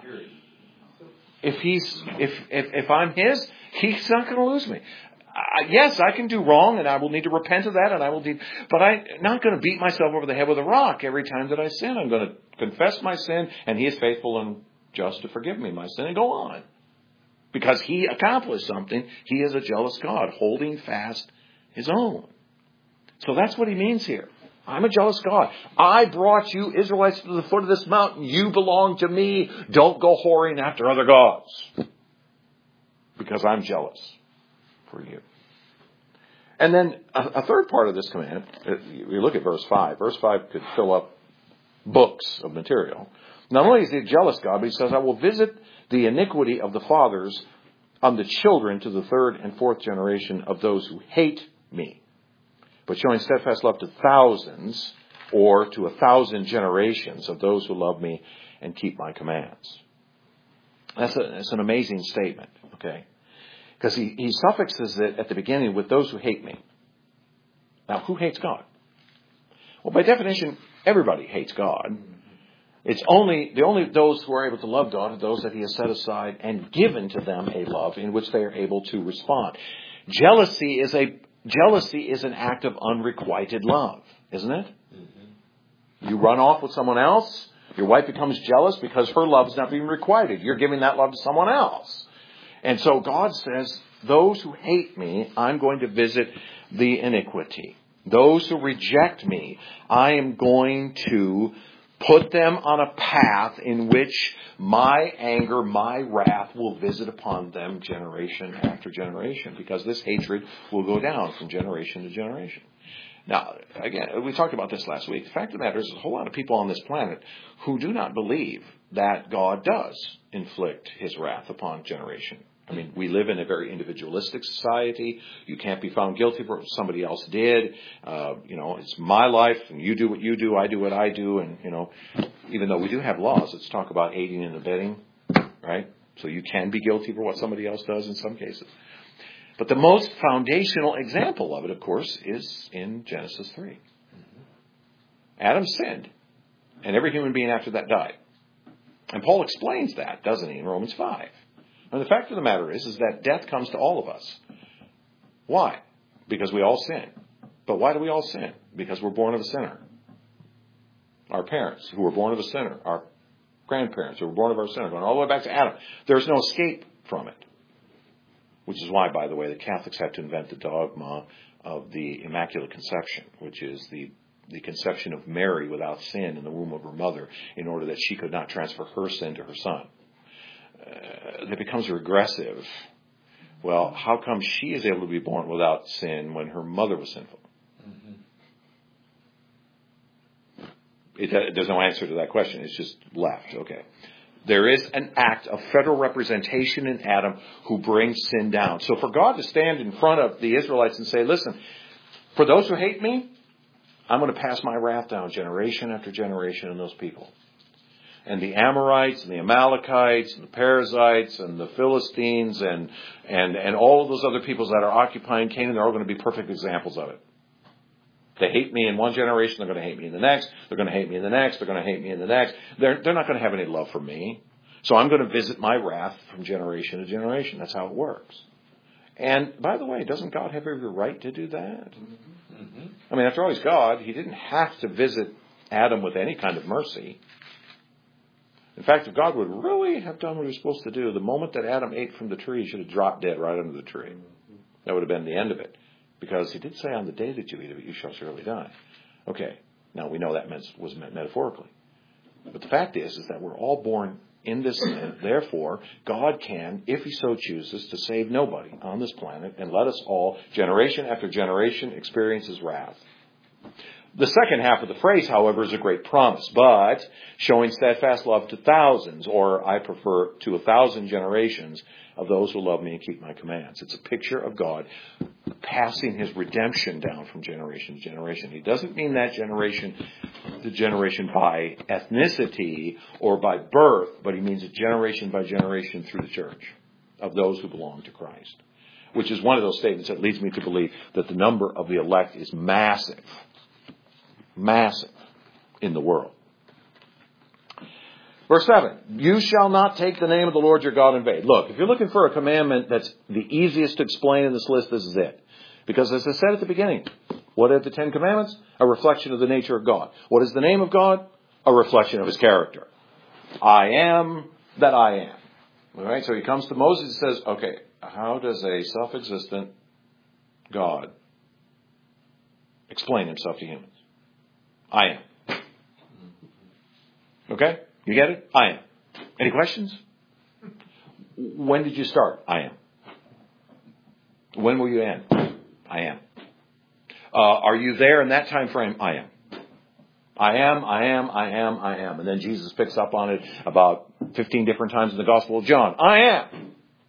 If he's, if, if, if I'm his, he's not going to lose me. I, yes, I can do wrong and I will need to repent of that and I will do, but I'm not going to beat myself over the head with a rock every time that I sin. I'm going to confess my sin and he is faithful and just to forgive me my sin and go on. Because he accomplished something. He is a jealous God holding fast his own. So that's what he means here. I'm a jealous God. I brought you Israelites to the foot of this mountain. You belong to me. Don't go whoring after other gods. Because I'm jealous for you. And then a, a third part of this command, we look at verse five. Verse five could fill up books of material. Not only is he a jealous God, but he says, I will visit the iniquity of the fathers on the children to the third and fourth generation of those who hate me. But showing steadfast love to thousands, or to a thousand generations of those who love me and keep my commands. That's, a, that's an amazing statement, okay? Because he, he suffixes it at the beginning with those who hate me. Now, who hates God? Well, by definition, everybody hates God. It's only, the only those who are able to love God are those that he has set aside and given to them a love in which they are able to respond. Jealousy is a Jealousy is an act of unrequited love, isn't it? Mm-hmm. You run off with someone else. Your wife becomes jealous because her love is not being requited. You're giving that love to someone else. And so God says, those who hate me, I'm going to visit the iniquity. Those who reject me, I am going to put them on a path in which my anger, my wrath will visit upon them generation after generation, because this hatred will go down from generation to generation. Now, again, we talked about this last week. The fact of the matter is there's a whole lot of people on this planet who do not believe that God does inflict his wrath upon generation. I mean, we live in a very individualistic society. You can't be found guilty for what somebody else did. Uh, you know, it's my life, and you do what you do, I do what I do. And, you know, even though we do have laws, let's talk about aiding and abetting, right? So you can be guilty for what somebody else does in some cases. But the most foundational example of it, of course, is in Genesis three. Adam sinned, and every human being after that died. And Paul explains that, doesn't he, in Romans five. And the fact of the matter is, is that death comes to all of us. Why? Because we all sin. But why do we all sin? Because we're born of a sinner. Our parents, who were born of a sinner, our grandparents, who were born of our sinner, going all the way back to Adam. There's no escape from it. Which is why, by the way, the Catholics had to invent the dogma of the Immaculate Conception, which is the, the conception of Mary without sin in the womb of her mother, in order that she could not transfer her sin to her son. Uh, that becomes regressive. Well, how come she is able to be born without sin when her mother was sinful? Mm-hmm. It, uh, there's no answer to that question. It's just left. Okay. There is an act of federal representation in Adam who brings sin down. So for God to stand in front of the Israelites and say, listen, for those who hate me, I'm going to pass my wrath down generation after generation on those people. and the Amorites and the Amalekites and the Perizzites and the Philistines and, and, and all of those other peoples that are occupying Canaan, they're all going to be perfect examples of it. They hate me in one generation, they're going to hate me in the next, they're going to hate me in the next, they're going to hate me in the next. They're, they're not going to have any love for me. So I'm going to visit my wrath from generation to generation. That's how it works. And by the way, doesn't God have every right to do that? Mm-hmm. I mean, after all, he's God. He didn't have to visit Adam with any kind of mercy. In fact, if God would really have done what he was supposed to do, the moment that Adam ate from the tree, he should have dropped dead right under the tree. That would have been the end of it. Because he did say, on the day that you eat of it, you shall surely die. Okay, now we know that meant, was meant metaphorically. But the fact is, is that we're all born in this sin. Therefore, God can, if he so chooses, to save nobody on this planet and let us all, generation after generation, experience his wrath. The second half of the phrase, however, is a great promise, but showing steadfast love to thousands, or I prefer to a thousand generations of those who love me and keep my commands. It's a picture of God passing his redemption down from generation to generation. He doesn't mean that generation, the generation by ethnicity or by birth, but he means it generation by generation through the church of those who belong to Christ, which is one of those statements that leads me to believe that the number of the elect is massive. Massive in the world. Verse seven, you shall not take the name of the Lord your God in vain. Look, if you're looking for a commandment that's the easiest to explain in this list, this is it. Because as I said at the beginning, what are the Ten Commandments? A reflection of the nature of God. What is the name of God? A reflection of his character. I am that I am. All right, so he comes to Moses and says, okay, how does a self-existent God explain himself to humans? I am. Okay? You get it? I am. Any questions? When did you start? I am. When will you end? I am. Uh, are you there in that time frame? I am. I am, I am, I am, I am. And then Jesus picks up on it about fifteen different times in the Gospel of John. I am.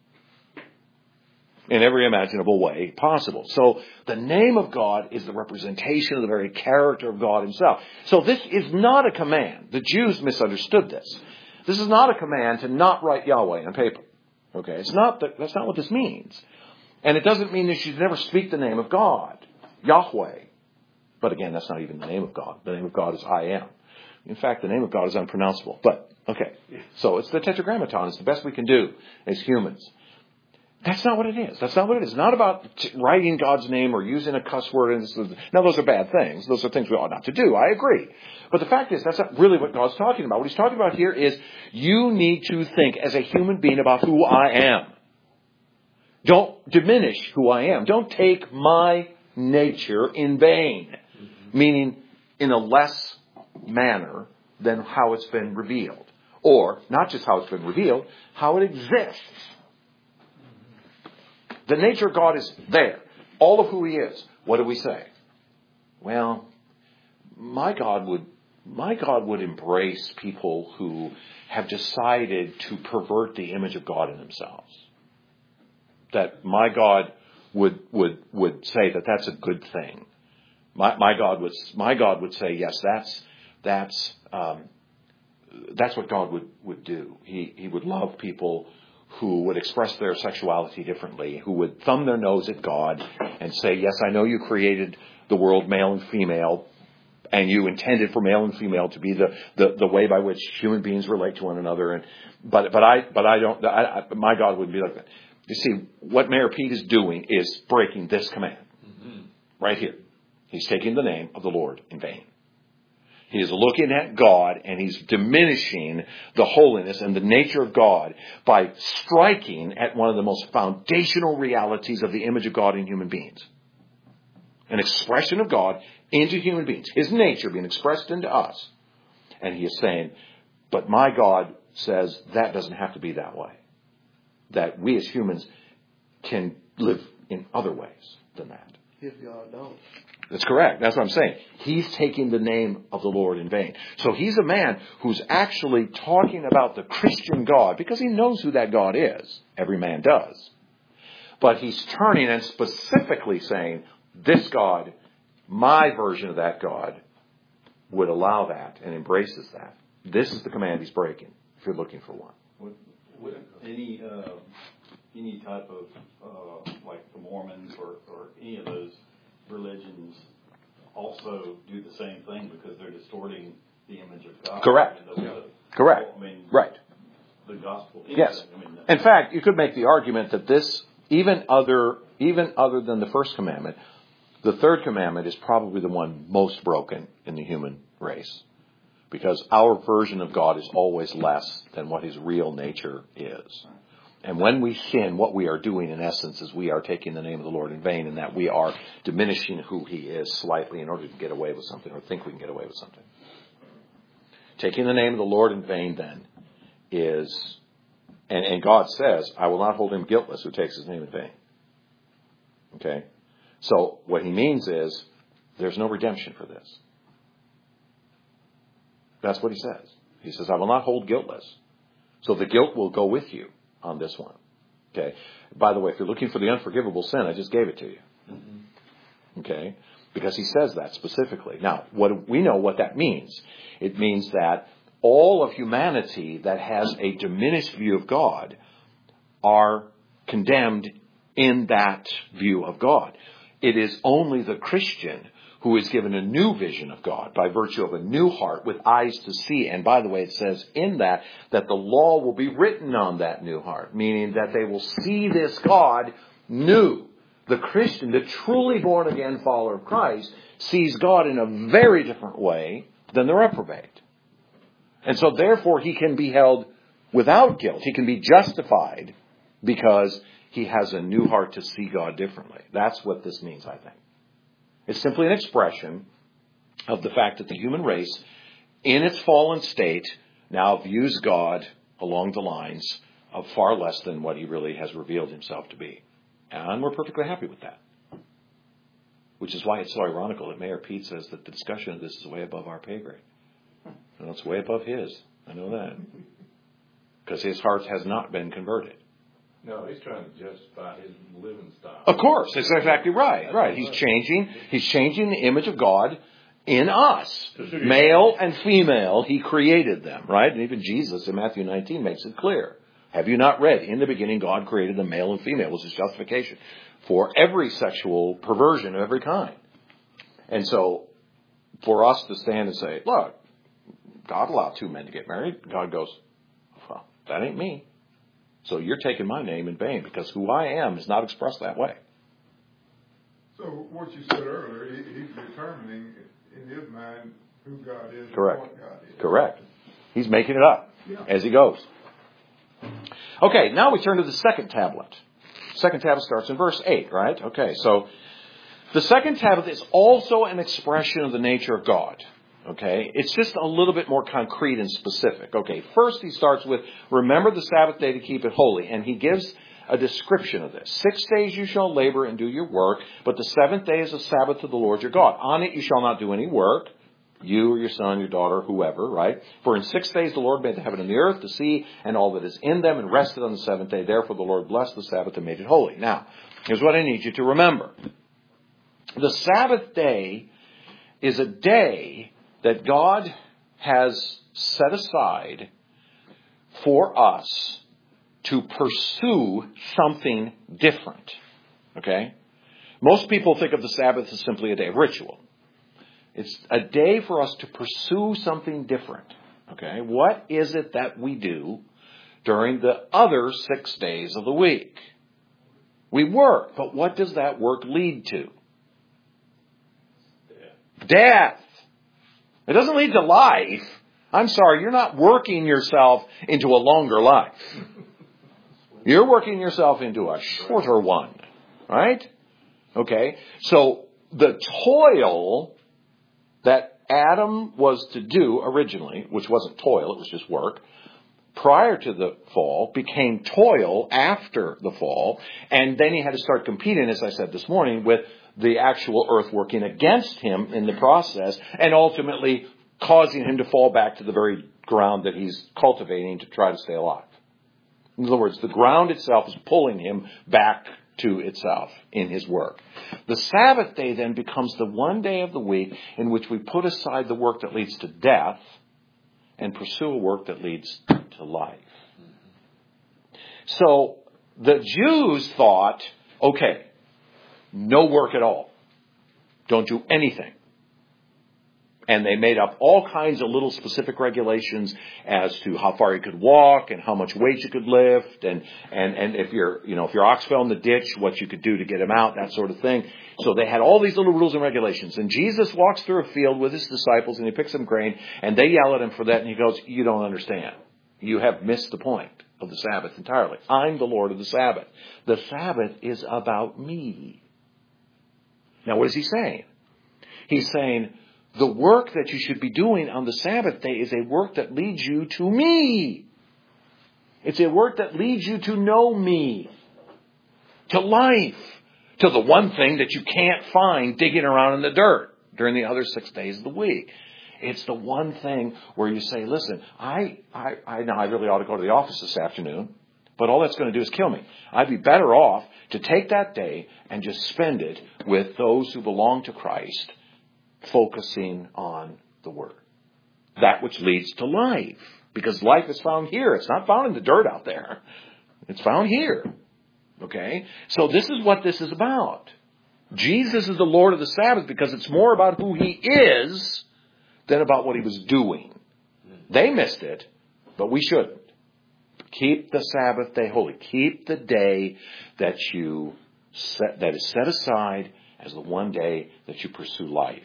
In every imaginable way possible. So the name of God is the representation of the very character of God himself. So this is not a command. The Jews misunderstood this. This is not a command to not write Yahweh on paper. Okay, it's not that, that's not what this means. And it doesn't mean that you should never speak the name of God, Yahweh. But again, that's not even the name of God. The name of God is I am. In fact, the name of God is unpronounceable. But, okay, so it's the Tetragrammaton. It's the best we can do as humans. That's not what it is. That's not what it is. It's not about t- writing God's name or using a cuss word. Now, those are bad things. Those are things we ought not to do. I agree. But the fact is, that's not really what God's talking about. What he's talking about here is you need to think as a human being about who I am. Don't diminish who I am. Don't take my nature in vain. Mm-hmm. Meaning in a less manner than how it's been revealed. Or, not just how it's been revealed, how it exists. The nature of God is there. All of who he is. What do we say? Well, my God would, my God would embrace people who have decided to pervert the image of God in themselves. That my God would, would, would say that that's a good thing. My, my God would, my God would say, yes, that's, that's, um, that's what God would, would do. He, he would love people who would express their sexuality differently, who would thumb their nose at God and say, yes, I know you created the world male and female, and you intended for male and female to be the, the, the way by which human beings relate to one another. And but but I but I don't. I, I, my God wouldn't be like that. You see, what Mayor Pete is doing is breaking this command mm-hmm. right here. He's taking the name of the Lord in vain. He is looking at God and he's diminishing the holiness and the nature of God by striking at one of the most foundational realities of the image of God in human beings. An expression of God into human beings. His nature being expressed into us. And he is saying, but my God says that doesn't have to be that way. That we as humans can live in other ways than that. If God don't. That's correct. That's what I'm saying. He's taking the name of the Lord in vain. So he's a man who's actually talking about the Christian God because he knows who that God is. Every man does. But he's turning and specifically saying, this God, my version of that God, would allow that and embraces that. this is the command he's breaking, if you're looking for one. Would, would any uh, any type of, uh, like the Mormons or, or any of those religions also do the same thing because they're distorting the image of God? Correct. I mean, the, Correct. I mean, right. The gospel. Yes. I mean, In fact, you could make the argument that this, even other, even other than the first commandment, the third commandment is probably the one most broken in the human race. Because our version of God is always less than what his real nature is. And when we sin, what we are doing in essence is we are taking the name of the Lord in vain, and that we are diminishing who he is slightly in order to get away with something or think we can get away with something. Taking the name of the Lord in vain then is, and, and God says, I will not hold him guiltless who takes his name in vain. Okay? So what he means is there's no redemption for this. That's what he says. He says, I will not hold guiltless. So the guilt will go with you on this one. Okay. By the way, if you're looking for the unforgivable sin, I just gave it to you. Mm-hmm. Okay. Because he says that specifically. Now, what we know what that means. It means that all of humanity that has a diminished view of God are condemned in that view of God. It is only the Christian who is given a new vision of God by virtue of a new heart with eyes to see. And by the way, it says in that, that the law will be written on that new heart, meaning that they will see this God new. The Christian, the truly born again follower of Christ, sees God in a very different way than the reprobate. And so therefore he can be held without guilt. He can be justified because he has a new heart to see God differently. That's what this means, I think. It's simply an expression of the fact that the human race, in its fallen state, now views God along the lines of far less than what he really has revealed himself to be. And we're perfectly happy with that. Which is why it's so ironical that Mayor Pete says that the discussion of this is way above our pay grade. And it's way above his. I know that. Because his heart has not been converted. No, he's trying to justify his living style. Of course, that's exactly right. Right. He's changing, he's changing the image of God in us. Male and female, he created them, right? And even Jesus in Matthew nineteen makes it clear. Have you not read? In the beginning, God created the male and female. It was his justification for every sexual perversion of every kind. And so, for us to stand and say, look, God allowed two men to get married. God goes, well, that ain't me. So you're taking my name in vain because who I am is not expressed that way. So what you said earlier, he, he's determining in his mind who God is Correct. and what God is. Correct. He's making it up yeah. as he goes. Okay, now we turn to the second tablet. Second tablet starts in verse eight, right? Okay, so the second tablet is also an expression of the nature of God. Okay, it's just a little bit more concrete and specific. Okay, first he starts with, remember the Sabbath day to keep it holy. And he gives a description of this. Six days you shall labor and do your work, but the seventh day is a Sabbath to the Lord your God. On it you shall not do any work, you or your son, your daughter, whoever, right? For in six days the Lord made the heaven and the earth, the sea, and all that is in them, and rested on the seventh day. Therefore the Lord blessed the Sabbath and made it holy. Now, here's what I need you to remember. The Sabbath day is a day that God has set aside for us to pursue something different. Okay? Most people think of the Sabbath as simply a day of ritual. It's a day for us to pursue something different. Okay? What is it that we do during the other six days of the week? We work, but what does that work lead to? Death. Death. It doesn't lead to life. I'm sorry, you're not working yourself into a longer life. You're working yourself into a shorter one. Right? Okay? So the toil that Adam was to do originally, which wasn't toil, it was just work, prior to the fall, became toil after the fall. And then he had to start competing, as I said this morning, with the actual earth working against him in the process and ultimately causing him to fall back to the very ground that he's cultivating to try to stay alive. In other words, the ground itself is pulling him back to itself in his work. The Sabbath day then becomes the one day of the week in which we put aside the work that leads to death and pursue a work that leads to life. So the Jews thought, okay, no work at all. Don't do anything. And they made up all kinds of little specific regulations as to how far you could walk and how much weight you could lift, and, and, and if your, you know, if your ox fell in the ditch, what you could do to get him out, that sort of thing. So they had all these little rules and regulations. And Jesus walks through a field with his disciples and he picks some grain, and they yell at him for that, and he goes, you don't understand. You have missed the point of the Sabbath entirely. I'm the Lord of the Sabbath. The Sabbath is about me. Now what is he saying? He's saying, the work that you should be doing on the Sabbath day is a work that leads you to me. It's a work that leads you to know me, to life, to the one thing that you can't find digging around in the dirt during the other six days of the week. It's the one thing where you say, listen, I, I, I know I really ought to go to the office this afternoon, but all that's going to do is kill me. I'd be better off to take that day and just spend it with those who belong to Christ, focusing on the Word. That which leads to life. Because life is found here. It's not found in the dirt out there. It's found here. Okay? So this is what this is about. Jesus is the Lord of the Sabbath because it's more about who He is than about what He was doing. They missed it, but we shouldn't. Keep the Sabbath day holy. Keep the day that you set, that is set aside as the one day that you pursue life.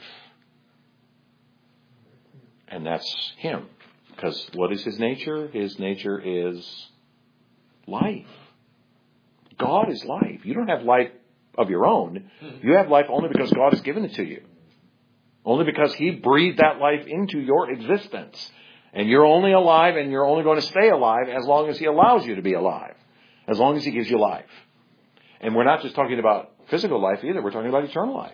And that's Him. Because what is His nature? His nature is life. God is life. You don't have life of your own. You have life only because God has given it to you. Only because He breathed that life into your existence. And you're only alive, and you're only going to stay alive as long as He allows you to be alive. As long as He gives you life. And we're not just talking about physical life either. We're talking about eternal life.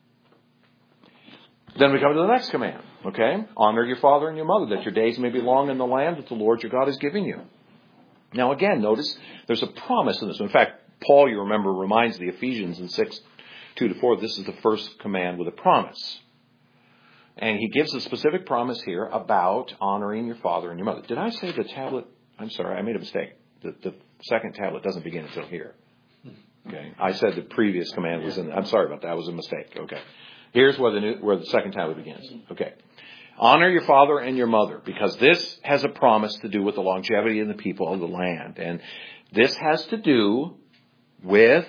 Then we come to the next command, okay? Honor your father and your mother, that your days may be long in the land that the Lord your God is giving you. Now again, notice there's a promise in this. In fact, Paul, you remember, reminds the Ephesians in six, two to four, this is the first command with a promise. And he gives a specific promise here about honoring your father and your mother. Did I say the tablet? I'm sorry, I made a mistake. The, the second tablet doesn't begin until here. Okay, I said the previous command was in. I'm sorry about that. That was a mistake. Okay. Here's where the new, where the second tablet begins. Okay. Honor your father and your mother, because this has a promise to do with the longevity of the people of the land. And this has to do with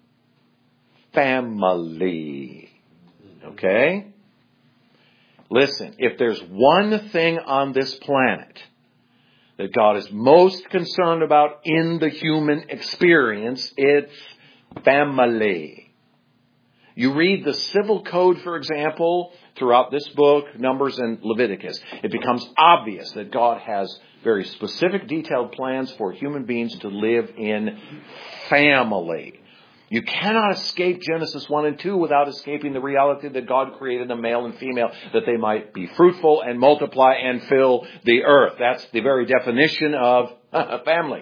family. Okay? Listen, if there's one thing on this planet that God is most concerned about in the human experience, it's family. You read the civil code, for example, throughout this book, Numbers and Leviticus. It becomes obvious that God has very specific, detailed plans for human beings to live in family. You cannot escape Genesis one and two without escaping the reality that God created a male and female that they might be fruitful and multiply and fill the earth. That's the very definition of a family.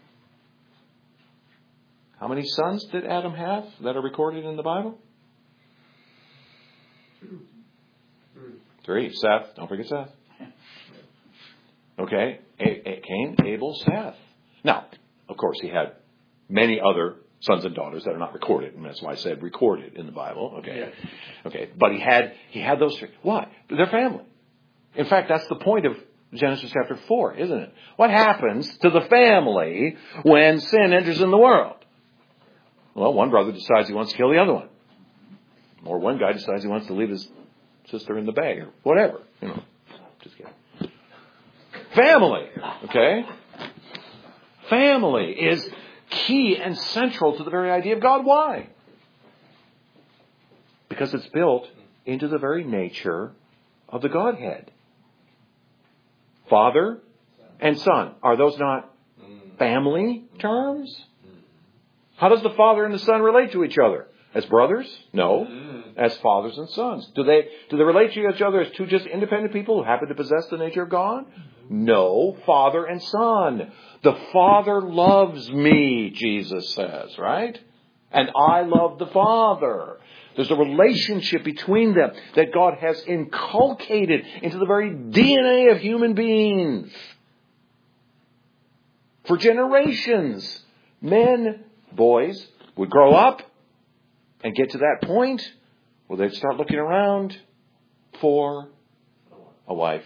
How many sons did Adam have that are recorded in the Bible? Three. Seth. Don't forget Seth. Okay. A- A- Cain, Abel, Seth. Now, of course, he had many other sons and daughters that are not recorded, and that's why I said recorded in the Bible. Okay. Yeah. Okay. But he had he had those three. Why? They're family. In fact, that's the point of Genesis chapter four, isn't it? What happens to the family when sin enters in the world? Well, one brother decides he wants to kill the other one. Or one guy decides he wants to leave his sister in the bay, or whatever. You know, just kidding. Family, okay? Family is key and central to the very idea of God. Why? Because it's built into the very nature of the Godhead. Father and Son. Are those not family terms? How does the Father and the Son relate to each other? As brothers? No. As fathers and sons. Do they do they relate to each other as two just independent people who happen to possess the nature of God? No. Father and Son. The Father loves me, Jesus says, right? And I love the Father. There's a relationship between them that God has inculcated into the very D N A of human beings. For generations, men, boys, would grow up and get to that point where they'd start looking around for a wife.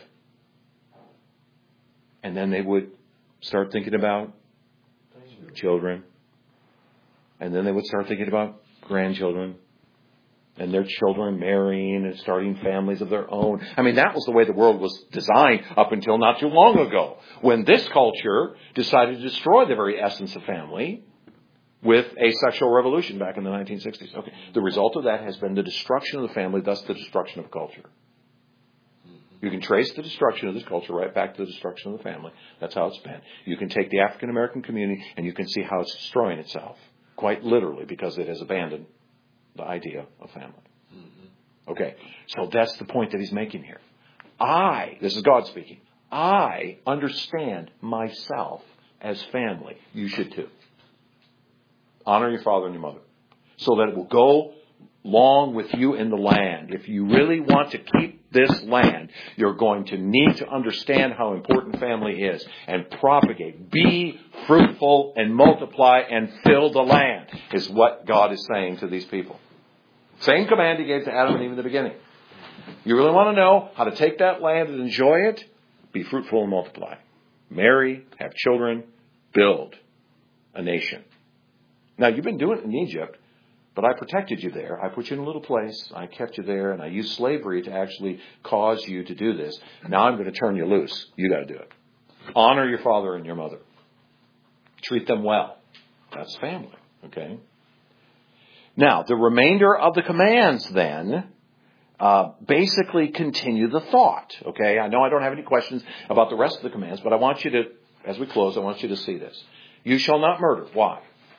And then they would start thinking about children. And then they would start thinking about grandchildren. And their children marrying and starting families of their own. I mean, that was the way the world was designed up until not too long ago, when this culture decided to destroy the very essence of family with a sexual revolution back in the nineteen sixties. Okay. The result of that has been the destruction of the family, thus the destruction of culture. You can trace the destruction of this culture right back to the destruction of the family. That's how it's been. You can take the African American community and you can see how it's destroying itself, quite literally, because it has abandoned the idea of family. Mm-hmm. Okay, so that's the point that he's making here. I, this is God speaking, I understand myself as family. You should too. Honor your father and your mother, so that it will go long with you in the land. If you really want to keep this land, you're going to need to understand how important family is and propagate. Be fruitful and multiply and fill the land, is what God is saying to these people. Same command he gave to Adam and Eve in the beginning. You really want to know how to take that land and enjoy it? Be fruitful and multiply. Marry, have children, build a nation. Now, you've been doing it in Egypt, but I protected you there. I put you in a little place. I kept you there, and I used slavery to actually cause you to do this. Now I'm going to turn you loose. You got to do it. Honor your father and your mother. Treat them well. That's family, okay? Now, the remainder of the commands then uh, basically continue the thought, okay? I know I don't have any questions about the rest of the commands, but I want you to, as we close, I want you to see this. You shall not murder. Why?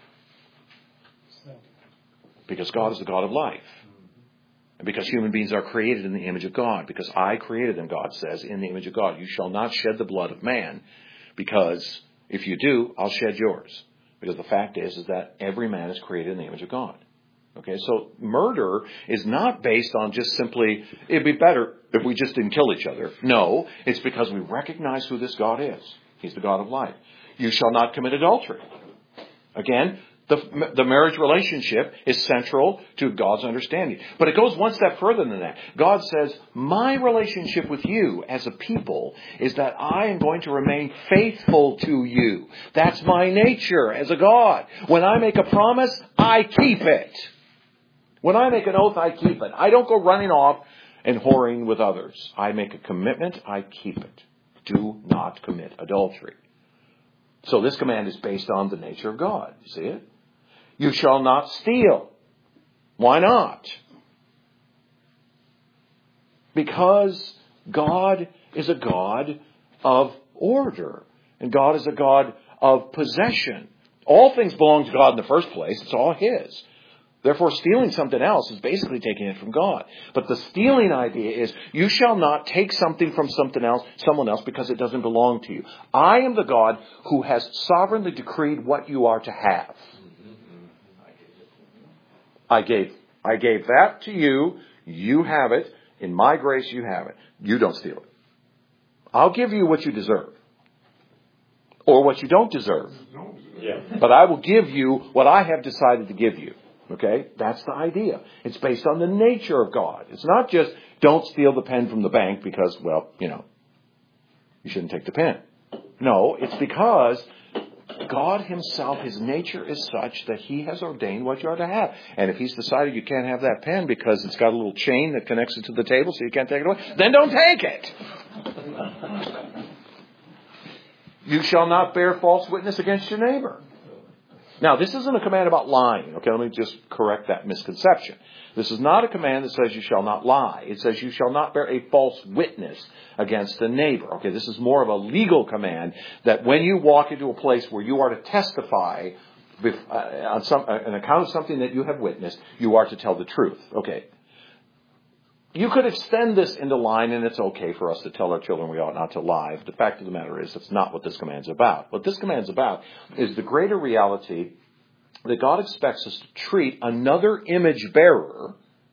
Because God is the God of life. And because human beings are created in the image of God. Because I created them, God says, in the image of God. You shall not shed the blood of man. Because if you do, I'll shed yours. Because the fact is, is that every man is created in the image of God. Okay, so murder is not based on just simply, it'd be better if we just didn't kill each other. No, it's because we recognize who this God is. He's the God of life. You shall not commit adultery. Again, the, the marriage relationship is central to God's understanding. But it goes one step further than that. God says, my relationship with you as a people is that I am going to remain faithful to you. That's my nature as a God. When I make a promise, I keep it. When I make an oath, I keep it. I don't go running off and whoring with others. I make a commitment, I keep it. Do not commit adultery. So this command is based on the nature of God. You see it? You shall not steal. Why not? Because God is a God of order. And God is a God of possession. All things belong to God in the first place. It's all His. Therefore, stealing something else is basically taking it from God. But the stealing idea is, you shall not take something from something else, someone else, because it doesn't belong to you. I am the God who has sovereignly decreed what you are to have. I gave, I gave that to you. You have it. In my grace, you have it. You don't steal it. I'll give you what you deserve. Or what you don't deserve. Yeah. But I will give you what I have decided to give you. Okay? That's the idea. It's based on the nature of God. It's not just, don't steal the pen from the bank because, well, you know, you shouldn't take the pen. No, it's because God Himself, His nature is such that He has ordained what you are to have. And if He's decided you can't have that pen because it's got a little chain that connects it to the table so you can't take it away, then don't take it. You shall not bear false witness against your neighbor. Now, this isn't a command about lying. Okay, let me just correct that misconception. This is not a command that says you shall not lie. It says you shall not bear a false witness against a neighbor. Okay, this is more of a legal command that when you walk into a place where you are to testify on some, an account of something that you have witnessed, you are to tell the truth. Okay. You could extend this into lying, and it's okay for us to tell our children we ought not to lie. But the fact of the matter is, that's not what this command's about. What this command's about is the greater reality that God expects us to treat another image bearer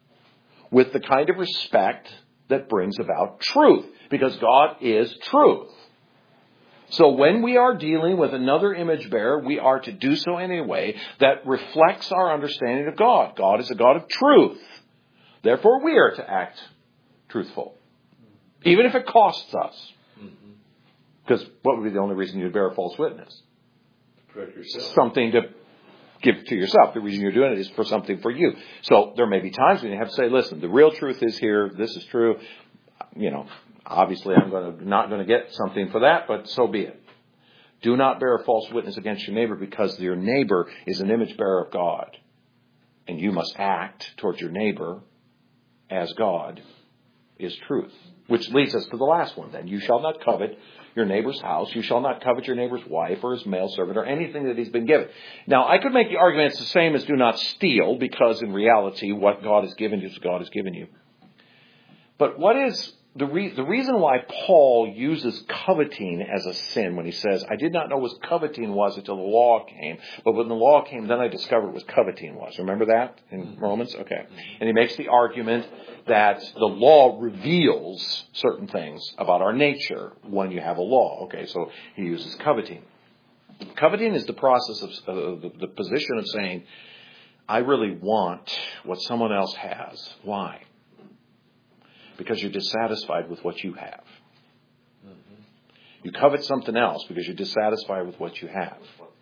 with the kind of respect that brings about truth, because God is truth. So when we are dealing with another image bearer, we are to do so in a way that reflects our understanding of God. God is a God of truth. Therefore, we are to act truthful, even if it costs us. Because what would be the only reason you'd bear a false witness? Correct yourself. Something to give to yourself. The reason you're doing it is for something for you. So there may be times when you have to say, listen, the real truth is here. This is true. You know, obviously I'm going to, not going to get something for that, but so be it. Do not bear a false witness against your neighbor, because your neighbor is an image bearer of God. And you must act towards your neighbor as God is truth. Which leads us to the last one then. You shall not covet your neighbor's house. You shall not covet your neighbor's wife or his male servant or anything that he's been given. Now, I could make the argument it's the same as do not steal, because in reality, what God has given you is God has given you. But what is the, re- the reason why Paul uses coveting as a sin when he says, I did not know what coveting was until the law came, but when the law came, then I discovered what coveting was. Remember that in Romans? Okay. And he makes the argument that the law reveals certain things about our nature when you have a law. Okay, so he uses coveting. Coveting is the process of uh, the, the position of saying, I really want what someone else has. Why? Because you're dissatisfied with what you have. Mm-hmm. You covet something else because you're dissatisfied with what you have.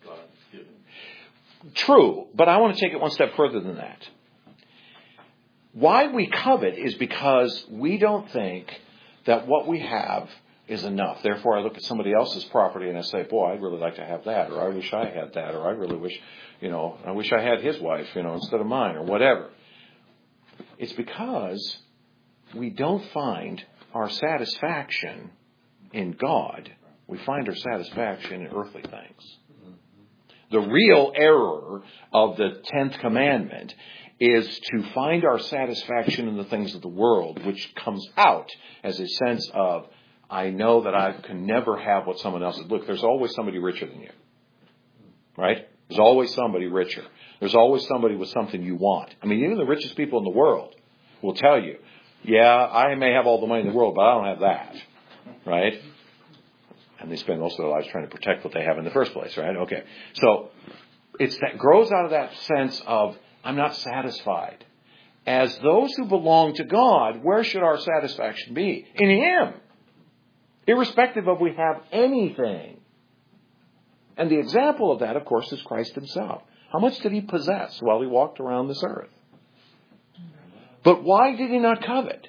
True, but I want to take it one step further than that. Why we covet is because we don't think that what we have is enough. Therefore, I look at somebody else's property and I say, boy, I'd really like to have that, or I wish I had that, or I really wish, you know, I wish I had his wife, you know, instead of mine, or whatever. It's because we don't find our satisfaction in God. We find our satisfaction in earthly things. The real error of the tenth commandment is to find our satisfaction in the things of the world, which comes out as a sense of, I know that I can never have what someone else is. Look, there's always somebody richer than you. Right? There's always somebody richer. There's always somebody with something you want. I mean, even the richest people in the world will tell you, yeah, I may have all the money in the world, but I don't have that. Right? And they spend most of their lives trying to protect what they have in the first place, right? Okay. So it's that grows out of that sense of, I'm not satisfied. As those who belong to God, where should our satisfaction be? In Him. Irrespective of we have anything. And the example of that, of course, is Christ Himself. How much did He possess while He walked around this earth? But why did He not covet?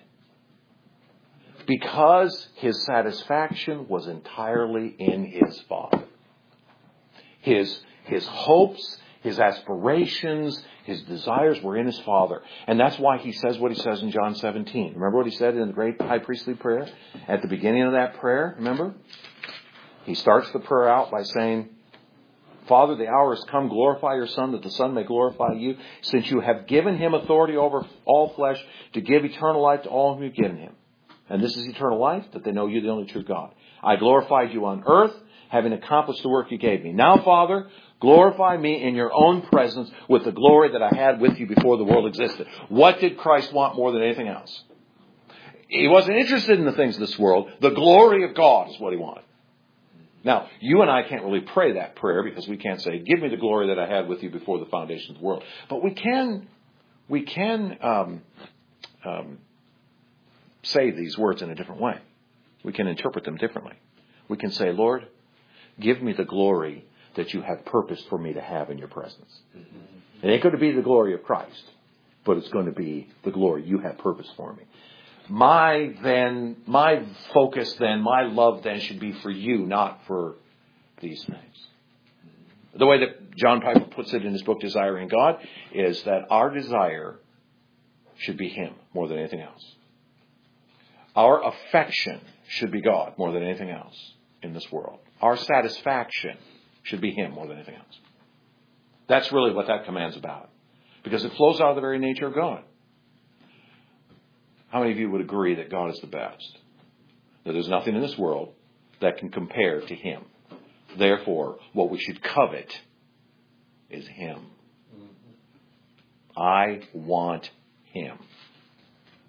Because His satisfaction was entirely in His Father. His, his hopes, His aspirations, His desires were in His Father. And that's why He says what He says in John seventeen. Remember what He said in the great high priestly prayer? At the beginning of that prayer, remember? He starts the prayer out by saying, Father, the hour has come, glorify your Son, that the Son may glorify you, since you have given Him authority over all flesh to give eternal life to all whom you've given Him. And this is eternal life, that they know you, the only true God. I glorified you on earth, having accomplished the work you gave me. Now, Father, glorify me in your own presence with the glory that I had with you before the world existed. What did Christ want more than anything else? He wasn't interested in the things of this world. The glory of God is what He wanted. Now, you and I can't really pray that prayer because we can't say, give me the glory that I had with you before the foundation of the world. But we can, we can um, um, say these words in a different way. We can interpret them differently. We can say, Lord, give me the glory that you have purposed for me to have in your presence. It ain't going to be the glory of Christ, but it's going to be the glory you have purposed for me. My then, my focus then, my love then should be for you, not for these things. The way that John Piper puts it in his book, Desiring God, is that our desire should be Him more than anything else. Our affection should be God more than anything else in this world. Our satisfaction should be Him more than anything else. That's really what that command's about. Because it flows out of the very nature of God. How many of you would agree that God is the best? That there's nothing in this world that can compare to Him. Therefore, what we should covet is Him. I want Him.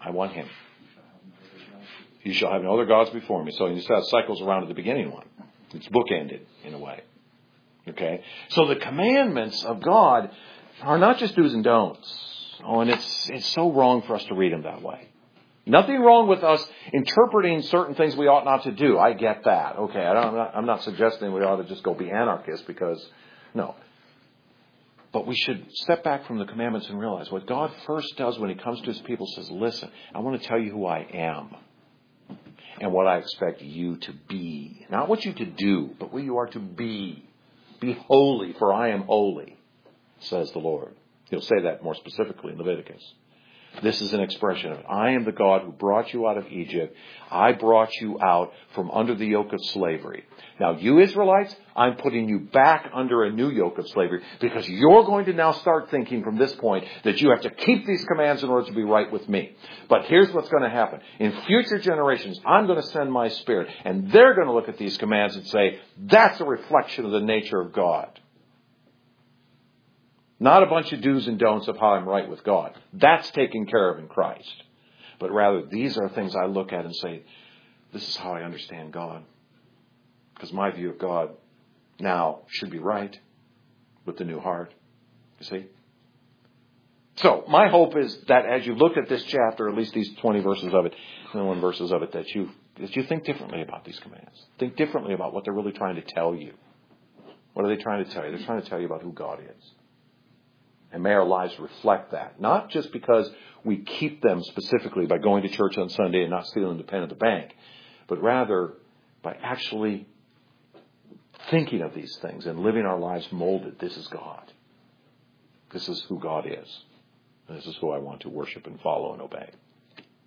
I want Him. You shall have no other gods before me. So you see how it cycles around to the beginning one. It's bookended in a way. Okay? So the commandments of God are not just do's and don'ts. Oh, and it's it's so wrong for us to read them that way. Nothing wrong with us interpreting certain things we ought not to do. I get that. Okay, I don't, I'm, not, I'm not suggesting we ought to just go be anarchists because, no. But we should step back from the commandments and realize what God first does when He comes to His people says, listen, I want to tell you who I am and what I expect you to be. Not what you to do, but what you are to be. Be holy, for I am holy, says the Lord. He'll say that more specifically in Leviticus. This is an expression of it. I am the God who brought you out of Egypt. I brought you out from under the yoke of slavery. Now, you Israelites, I'm putting you back under a new yoke of slavery because you're going to now start thinking from this point that you have to keep these commands in order to be right with me. But here's what's going to happen. In future generations, I'm going to send my Spirit, and they're going to look at these commands and say, that's a reflection of the nature of God. Not a bunch of do's and don'ts of how I'm right with God. That's taken care of in Christ. But rather, these are things I look at and say, this is how I understand God. Because my view of God now should be right with the new heart. You see? So, my hope is that as you look at this chapter, at least these twenty verses of it, twenty-one verses of it, that you, that you think differently about these commands. Think differently about what they're really trying to tell you. What are they trying to tell you? They're trying to tell you about who God is. And may our lives reflect that. Not just because we keep them specifically by going to church on Sunday and not stealing the pen at the bank, but rather by actually thinking of these things and living our lives molded. This is God. This is who God is. And this is who I want to worship and follow and obey.